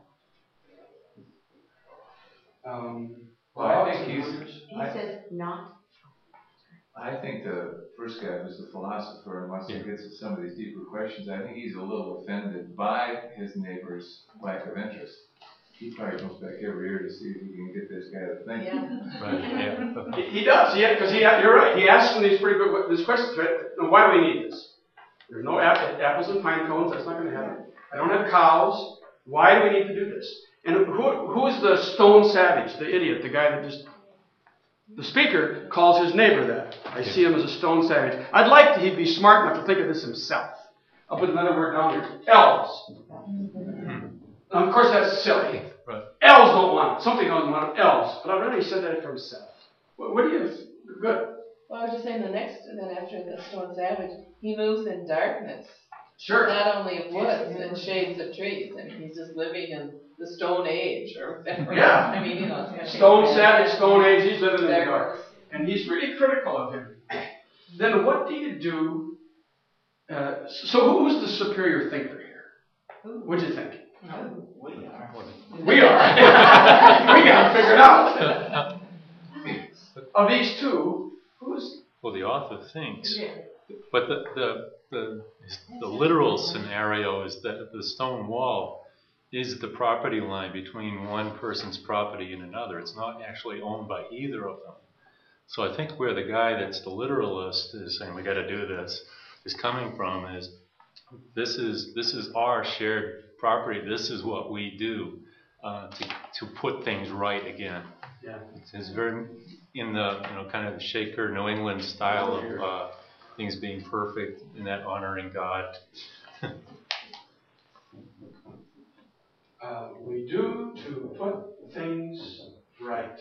Um, Well, I think he's, He I, says not. I think the first guy was the philosopher, and once he gets to some of these deeper questions, I think he's a little offended by his neighbor's lack of interest. He probably comes back every year to see if he can get this guy to think. Yeah. Right. Yeah. He, he does, yeah, because he, you're right. He asks them these pretty good these questions, right? Now, why do we need this? There's no app, apples and pine cones. That's not going to happen. I don't have cows. Why do we need to do this? And who who is the stone savage, the idiot, the guy that just... The speaker calls his neighbor that. I see him as a stone savage. I'd like to, he'd be smart enough to think of this himself. I'll put another word down here. Elves. Now, of course, that's silly. Right. Elves don't want it. Something doesn't want it. Elves. But I really said that for himself. What, what do you... Good. Well, I was just saying the next, and then after the Stone Savage, he moves in darkness. Sure. Not only of woods and shades of trees, and he's just living in the Stone Age or whatever. Yeah. I mean, you know, it's Stone savage, Stone Age, he's living in the dark. Darkness. And he's really critical of him. Then what do you do? Uh, so who's the superior thinker here? What'd you think? Oh, we are. We are. We got to figure it out. Of these two, who's... Well, the author thinks, Yeah. but the the the, the literal scenario is that the stone wall is the property line between one person's property and another. It's not actually owned by either of them. So I think where the guy that's the literalist is saying we got to do this is coming from is this is this is our shared property, this is what we do uh, to, to put things right again. Yeah. It's, it's very in the, you know, kind of Shaker New England style of uh, things being perfect and that honoring God. Uh, we do to put things right.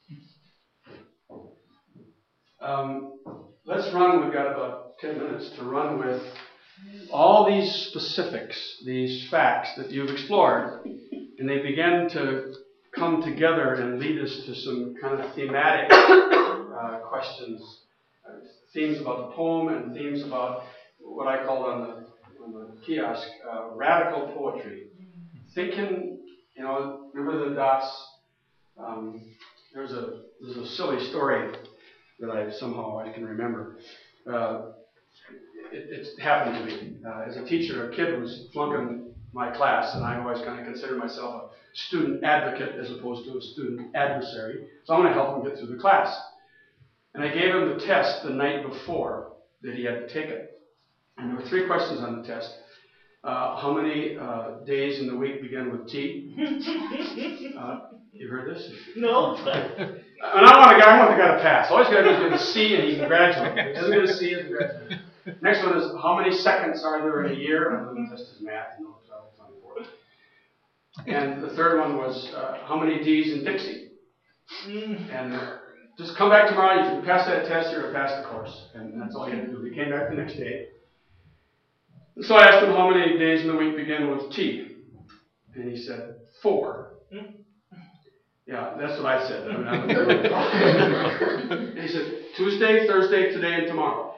Um, let's run, we've got about ten minutes to run with all these specifics, these facts that you've explored, and they begin to come together and lead us to some kind of thematic uh, questions, uh, themes about the poem and themes about what I called on the, on the kiosk, uh, radical poetry. Thinking, you know, remember the dots? Um, there's a there's a silly story that I somehow I can remember. Uh, it, it happened to me uh, as a teacher. A kid was flunking my class, and I always kind of consider myself a student advocate as opposed to a student adversary. So I'm going to help him get through the class. And I gave him the test the night before that he had to take it. And there were three questions on the test. Uh, how many uh, days in the week begin with T? Uh, you heard this? No. And I want a guy, I want the guy to pass. All he's got to do is get a C and he can graduate. If he doesn't get a C, he can graduate. Next one is how many seconds are there in a year? And then test his math, you know, twelve, twenty-four. And the third one was uh, how many D's in Dixie? And uh, just come back tomorrow. You can pass that test, you're going to pass the course. And that's all he had to do. He came back the next day. So I asked him how many days in the week begin with T. And he said, four. Yeah, that's what I said. I mean, I he said, Tuesday, Thursday, today, and tomorrow.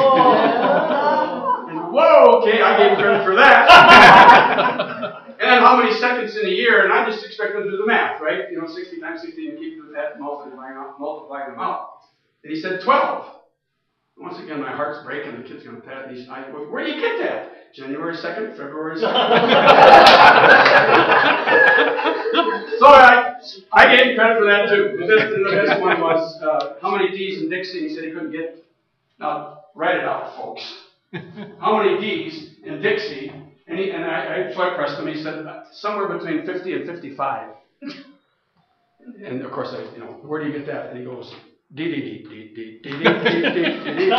Oh. And whoa, okay, I gave him credit for that. And then how many seconds in a year? And I just expect him to do the math, right? You know, sixty times sixteen, you keep doing that, multiplying, multiplying them out. And he said, twelve. Once again, my heart's breaking. The kid's going to pat. And he's, I, where do you get that? January second, February second. So I, I gave him credit for that too. The next, the next one was uh, how many D's in Dixie? He said he couldn't get. Now write it out, folks. How many D's in Dixie? And he, and I, I so I pressed him. He said somewhere between fifty and fifty-five. And of course, I, you know, where do you get that? And he goes. D D D D D D D D D D.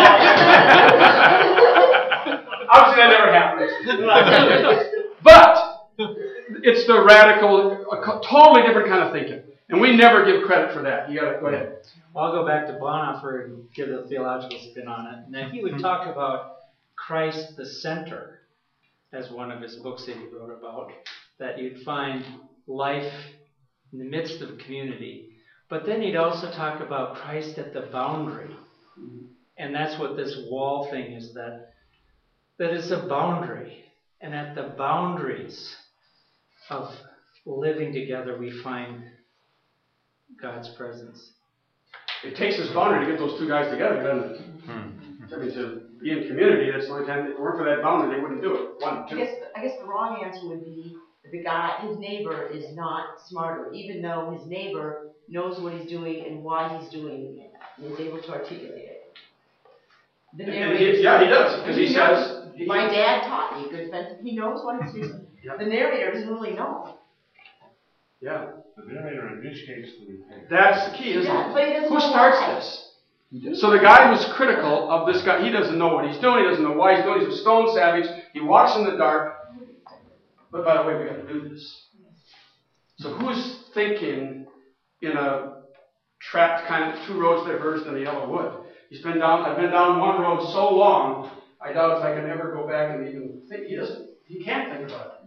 Obviously, that never happened. But it's the radical, a totally different kind of thinking, and we never give credit for that. You got to go ahead. I'll go back to Bonhoeffer and give a theological spin on it. Now he would talk about Christ the center as one of his books that he wrote about. That you'd find life in the midst of a community. But then he'd also talk about Christ at the boundary. And that's what this wall thing is, that that is a boundary. And at the boundaries of living together, we find God's presence. It takes this boundary to get those two guys together, doesn't it? Hmm. I mean, to be in community, that's the only time, if it weren't for that boundary, they wouldn't do it. One, two. I guess, I guess the wrong answer would be the guy, his neighbor is not smarter, even though his neighbor knows what he's doing and why he's doing it, and is able to articulate it. The And he, yeah, he does, because he, he says... He, my dad taught me good defense. He knows what he's doing. Yeah. The narrator doesn't really know. Yeah. The narrator initiates the report. That's the key, isn't Yeah, it? but he doesn't Who know starts why. this? So the guy was critical of this guy. He doesn't know what he's doing. He doesn't know why he's doing it. He's a stone savage. He walks in the dark. But by the way, we got to do this. So who's thinking in a trapped kind of two roads diverged in a yellow wood? He's been down. I've been down one road so long. I doubt if I can ever go back and even think. He doesn't. He can't think about it.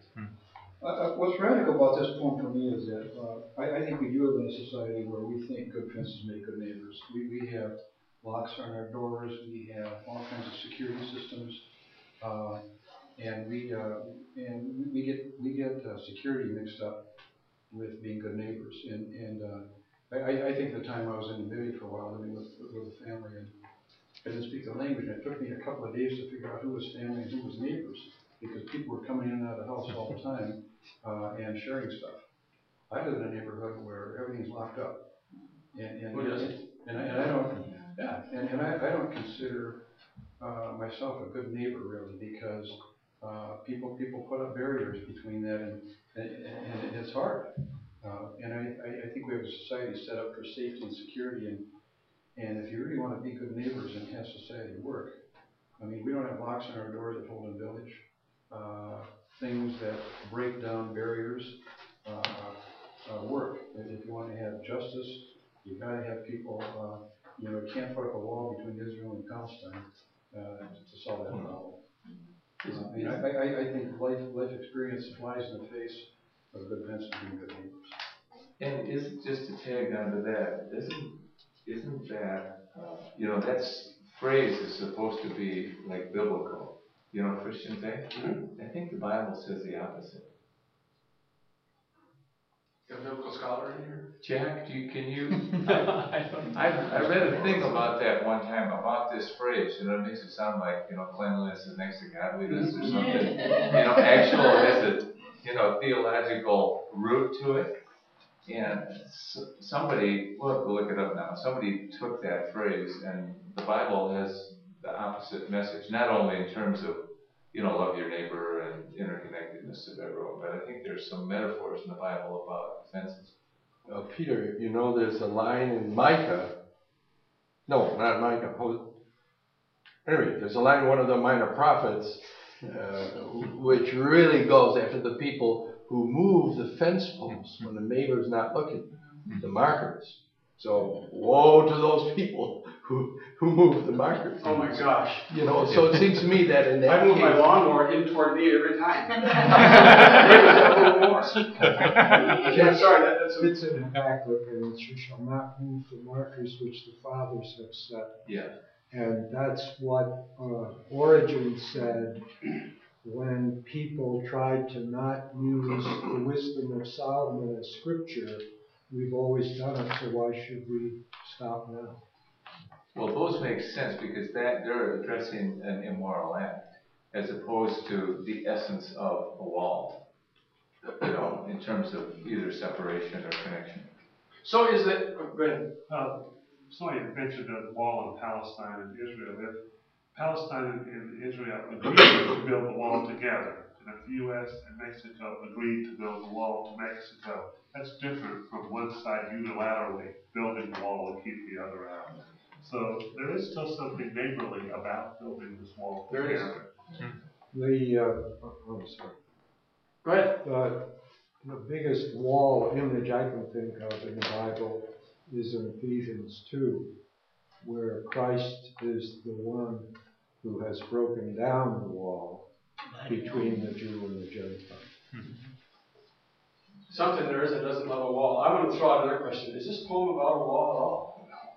Uh, what's radical about this point for me is that uh, I, I think we do live in a society where we think good fences make good neighbors. We, we have locks on our doors. We have all kinds of security systems, uh, and we uh, and we get we get uh, security mixed up with being good neighbors. And and uh, I, I think the time I was in Namibia for a while, living with with a family, and I didn't speak the language. And it took me a couple of days to figure out who was family and who was neighbors, because people were coming in and out of the house all the time. Uh, and sharing stuff. I live in a neighborhood where everything's locked up, and and, Who doesn't? and, I, and I don't, yeah, and, and I, I don't consider uh, myself a good neighbor really, because Uh, people, people put up barriers between that, and, and, and it's hard. Uh, and I, I, I think we have a society set up for safety and security, and, and if you really want to be good neighbors and have society work, I mean, we don't have locks on our doors at Holden Village, uh, things that break down barriers, uh, uh, work. If you want to have justice, you've got to have people, uh, you know, you can't put up a wall between Israel and Palestine uh, to solve that problem. I mean, I, I, I think life, life experience flies in the face of good events and being good neighbors. And is just to tag onto that, isn't isn't that uh, you know, that phrase is supposed to be like biblical, you know, Christian faith? Mm-hmm. I think the Bible says the opposite. You have a biblical scholar in here? Jack, do you, can you? I, I, I read a thing about that one time about this phrase. You know, it makes it sound like, you know, cleanliness is next to godliness or something. You know, actually, it has a, you know, theological root to it. And somebody, we'll have to look it up now. Somebody took that phrase, and the Bible has the opposite message. Not only in terms of, you know, love your neighbor and interconnectedness of everyone, but I think there's some metaphors in the Bible about fences. Uh, Peter, you know, there's a line in Micah. No, not Micah. Anyway, there's a line in one of the minor prophets, uh, which really goes after the people who move the fence posts when the neighbor's not looking, the markers. So, woe to those people who who move the markers. Oh my gosh. You know, so it seems to me that in that I move case, my lawnmower in toward me every time. Yeah, sorry, that, that's a... It's in Habakkuk, and it's, you shall not move the markers which the fathers have set. Yeah. And that's what uh, Origen said when people tried to not use the wisdom of Solomon as scripture. We've always done it, so why should we stop now? Well, those make sense because that they're addressing an immoral act as opposed to the essence of a wall, you know, in terms of either separation or connection. So is it, oh, go ahead. Uh, somebody mentioned the wall in Palestine and Israel. If Palestine and Israel agreed to build the wall together, and if the U S and Mexico agreed to build the wall to Mexico, that's different from one side unilaterally building the wall and keep the other out. So there is still something neighborly about building this wall There is. together. The, uh, oh, I'm sorry. Go ahead. The, the biggest wall image I can think of in the Bible is in Ephesians two, where Christ is the one who has broken down the wall between the Jew and the Gentile. Something there is that doesn't love a wall. I want to throw out another question. Is this poem about a wall at all?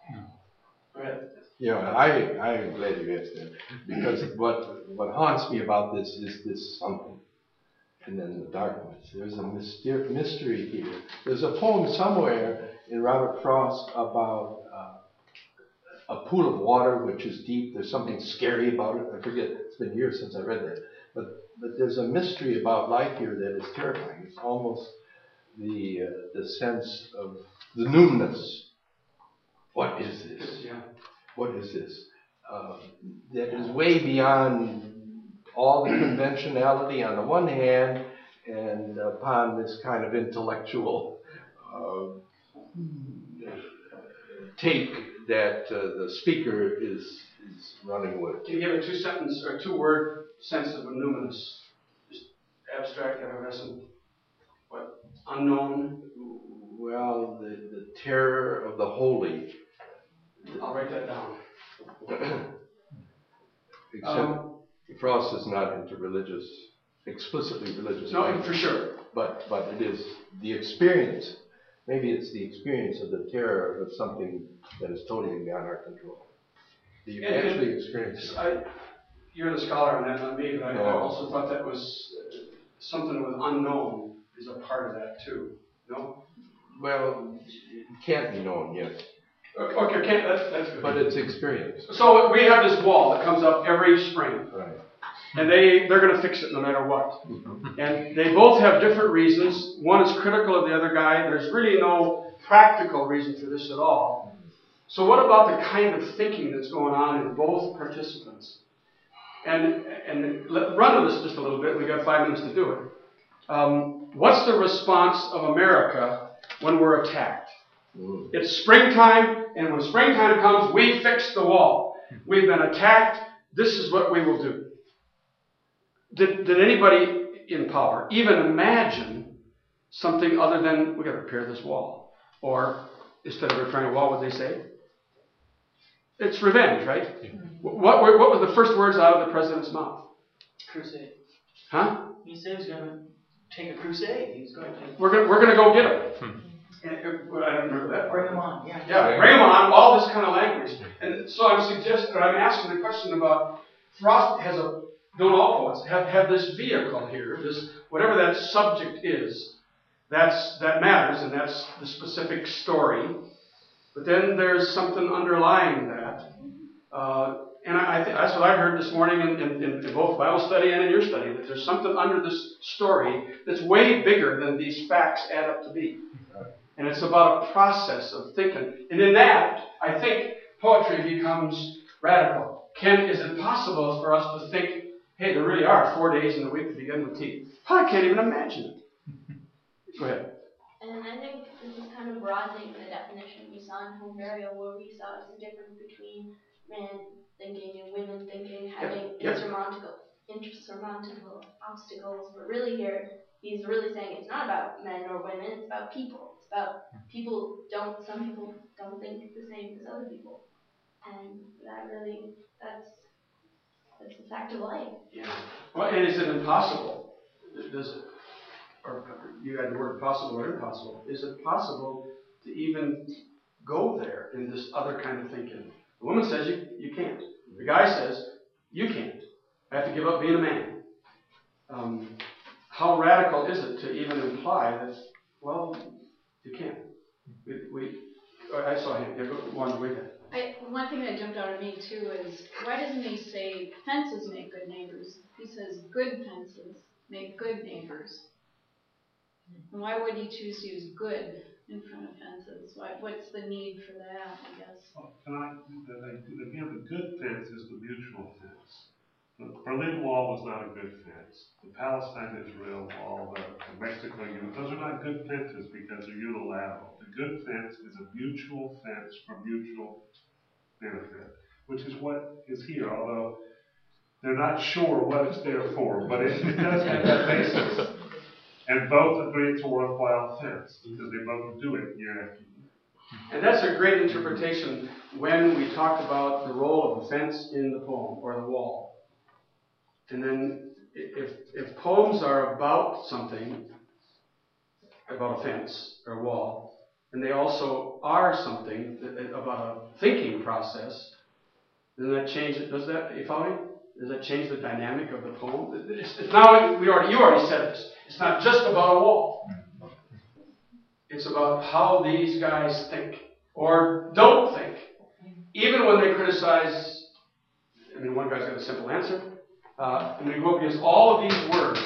Go ahead. you know, I, I'm glad you asked that, because what, what haunts me about this is this something, and then the darkness. There's a myster- mystery here. There's a poem somewhere in Robert Frost about uh, a pool of water which is deep. There's something scary about it. I forget. It's been years since I read that. But but there's a mystery about life here that is terrifying. It's almost the uh, the sense of the numinous. What is this? Yeah. What is this? Uh, that is way beyond all the conventionality on the one hand, and upon this kind of intellectual uh, take that uh, the speaker is is running with. Can you give a two sentence or two word sense of a numinous? Just abstract, effervescent, what? Unknown? Well, the, the terror of the holy. I'll write that down. Except um, Frost is not into religious, explicitly religious. No, language, for sure. But but it is the experience. Maybe it's the experience of the terror of something that is totally beyond our control. Do you And- actually and experience it? I, you're the scholar on that, not me, but I, I No. also thought that was uh, something with unknown is a part of that too. No? Well, it can't be known yet. Okay, okay, okay, that's, that's good. But it's experience. So we have this wall that comes up every spring. Right. And they, they're going to fix it no matter what. And they both have different reasons. One is critical of the other guy. There's really no practical reason for this at all. So what about the kind of thinking that's going on in both participants? and, and let, run with this just a little bit. We've got five minutes to do it. Um, what's the response of America when we're attacked? Mm. It's springtime, and when springtime comes, we fix the wall. We've been attacked. This is what we will do. Did, did anybody in power even imagine something other than, we got to repair this wall? Or instead of repairing a wall, what they say? It's revenge, right? What, were, what were the first words out of the president's mouth? Crusade. Huh? He said he's going to take a crusade. He's going to. We're going we're going to go get him. And, and, I don't remember that. Bring him on. Yeah. Yeah, bring him on. All this kind of language. And so I'm suggesting, or I'm asking the question about Frost has a. Don't all poets have, have this vehicle here, this whatever that subject is, that's that matters, and that's the specific story. But then there's something underlying that, uh, and I, I th- that's what I heard this morning in, in, in both Bible study and in your study. That there's something under this story that's way bigger than these facts add up to be, and it's about a process of thinking. And in that, I think poetry becomes radical. Ken, is it possible for us to think? Hey, there really are four days in the week to begin with tea. I can't even imagine it. Go ahead. And I think this is kind of broadening the definition we saw in home burial, where we saw the difference between men thinking and women thinking, having Yep. Yep. insurmountable, insurmountable obstacles. But really here, he's really saying it's not about men or women, it's about people. It's about people don't, some people don't think the same as other people. And that really, that's It's a fact of life. Yeah. Well, and is it impossible? Does it, or you had the word possible or impossible? Is it possible to even go there in this other kind of thinking? The woman says you, you can't. The guy says you can't. I have to give up being a man. Um, how radical is it to even imply that? Well, you can't. We, we I saw him. Yeah, go one way ahead. I, one thing that jumped out at me too is, why doesn't he say fences make good neighbors? He says good fences make good neighbors. And why would he choose to use good in front of fences? Why, what's the need for that, I guess? Well, can I, again, the good fence is the mutual fence. The Berlin Wall was not a good fence. The Palestine-Israel Wall, the, the Mexico, those are not good fences because they're unilateral. The good fence is a mutual fence for mutual benefit, which is what is here, although they're not sure what it's there for, but it, it does have that basis. And both agree it's a worthwhile fence because they both do it year after year. And that's a great interpretation when we talk about the role of a fence in the poem or the wall. And then if, if poems are about something, about a fence or a wall, and they also are something that, about a thinking process, then that changes, does that, you follow me? Does that change the dynamic of the poem? It's, it's not, we already, you already said this. It's not just about a wall. It's about how these guys think or don't think. Even when they criticize, I mean, one guy's got a simple answer. Uh, and we go against all of these words.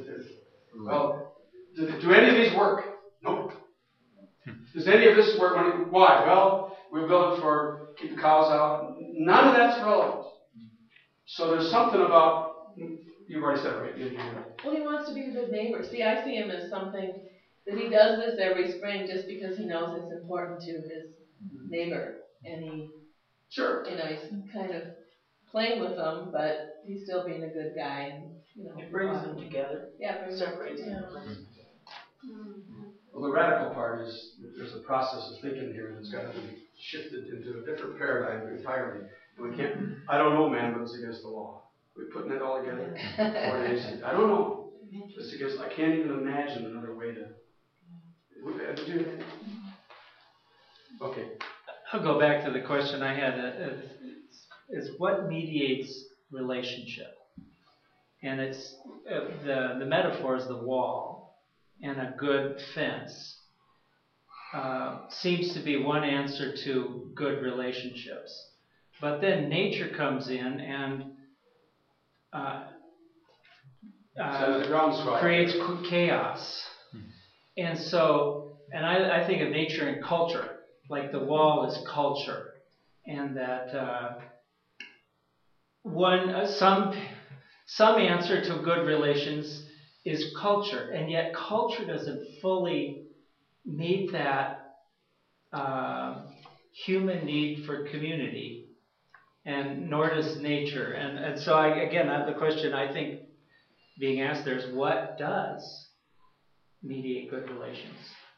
Well, do, do any of these work? Nope. Does any of this work? When, why? Well, we build it for keep the cows out. None of that's relevant. So there's something about, you've already said it, right? You, Well, he wants to be a good neighbor. See, I see him as something that he does this every spring just because he knows it's important to his neighbor. And he, sure, you know, he's kind of playing with them, but he's still being a good guy. And, you know, It brings them together. Yeah, brings separates them. them. Well, the radical part is there's a process of thinking here that's got to be shifted into a different paradigm entirely. And we can't, I don't know, man, but it's against the law. We're putting it all together. Four days. I don't know. It's against, I can't even imagine another way to. Did you? Okay. I'll go back to the question I had. Uh, is what mediates relationship? And it's uh, the the metaphor is the wall, and a good fence uh, seems to be one answer to good relationships. But then nature comes in and uh, uh, creates chaos. And so, and I, I think of nature and culture, like the wall is culture, and that uh, one, uh, some, some answer to good relations is culture, and yet culture doesn't fully meet that uh, human need for community, and nor does nature. And, and so, I, again, the question I think being asked there is, what does mediate good relations?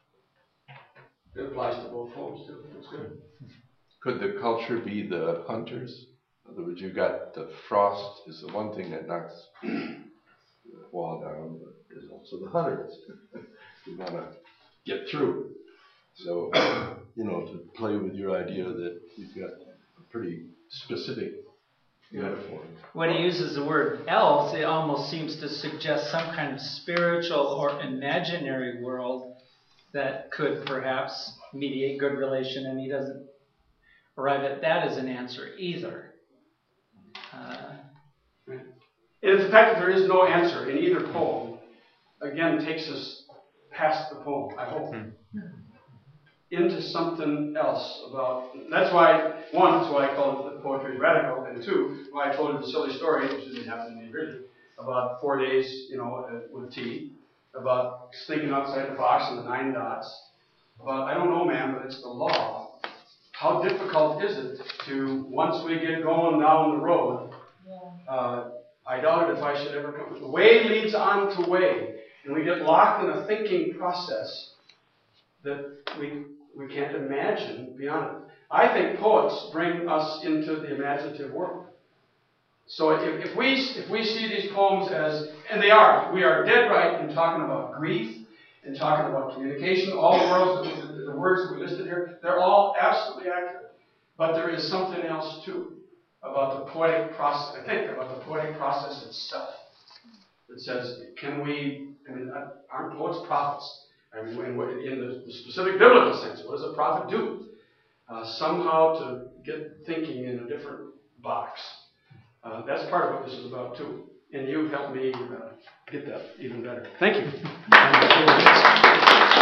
It applies to both forms too. That's good. Could the culture be the hunters? In other words, you got the frost is the one thing that knocks the wall down, but there's also the hunters. You want to get through. So, you know, to play with your idea that you've got a pretty specific metaphor. When he uses the word elves, it almost seems to suggest some kind of spiritual or imaginary world that could perhaps mediate good relation, and he doesn't arrive at that as an answer either. Uh, And it's the fact that there is no answer in either poem, again, takes us past the poem, I hope, into something else about, that's why, one, that's why I call it the poetry radical, and two, why I told you the silly story, which didn't happen to me really, about four days, you know, uh, with tea, about sneaking outside the box and the nine dots, about, I don't know, man, but it's the law. How difficult is it to, once we get going down the road, uh, I doubted if I should ever come. The way leads on to way, and we get locked in a thinking process that we we can't imagine beyond it. I think poets bring us into the imaginative world. So if, if we if we see these poems as, and they are, we are dead right in talking about grief and talking about communication. All the words that we, the words that we listed here, they're all absolutely accurate. But there is something else too about the poetic process. I think about the poetic process itself. That says, can we? I mean, aren't poets prophets? I mean, in, in the, the specific biblical sense, what does a prophet do? Uh, somehow to get thinking in a different box. Uh, that's part of what this is about too. And you've helped me uh, get that even better. Thank you.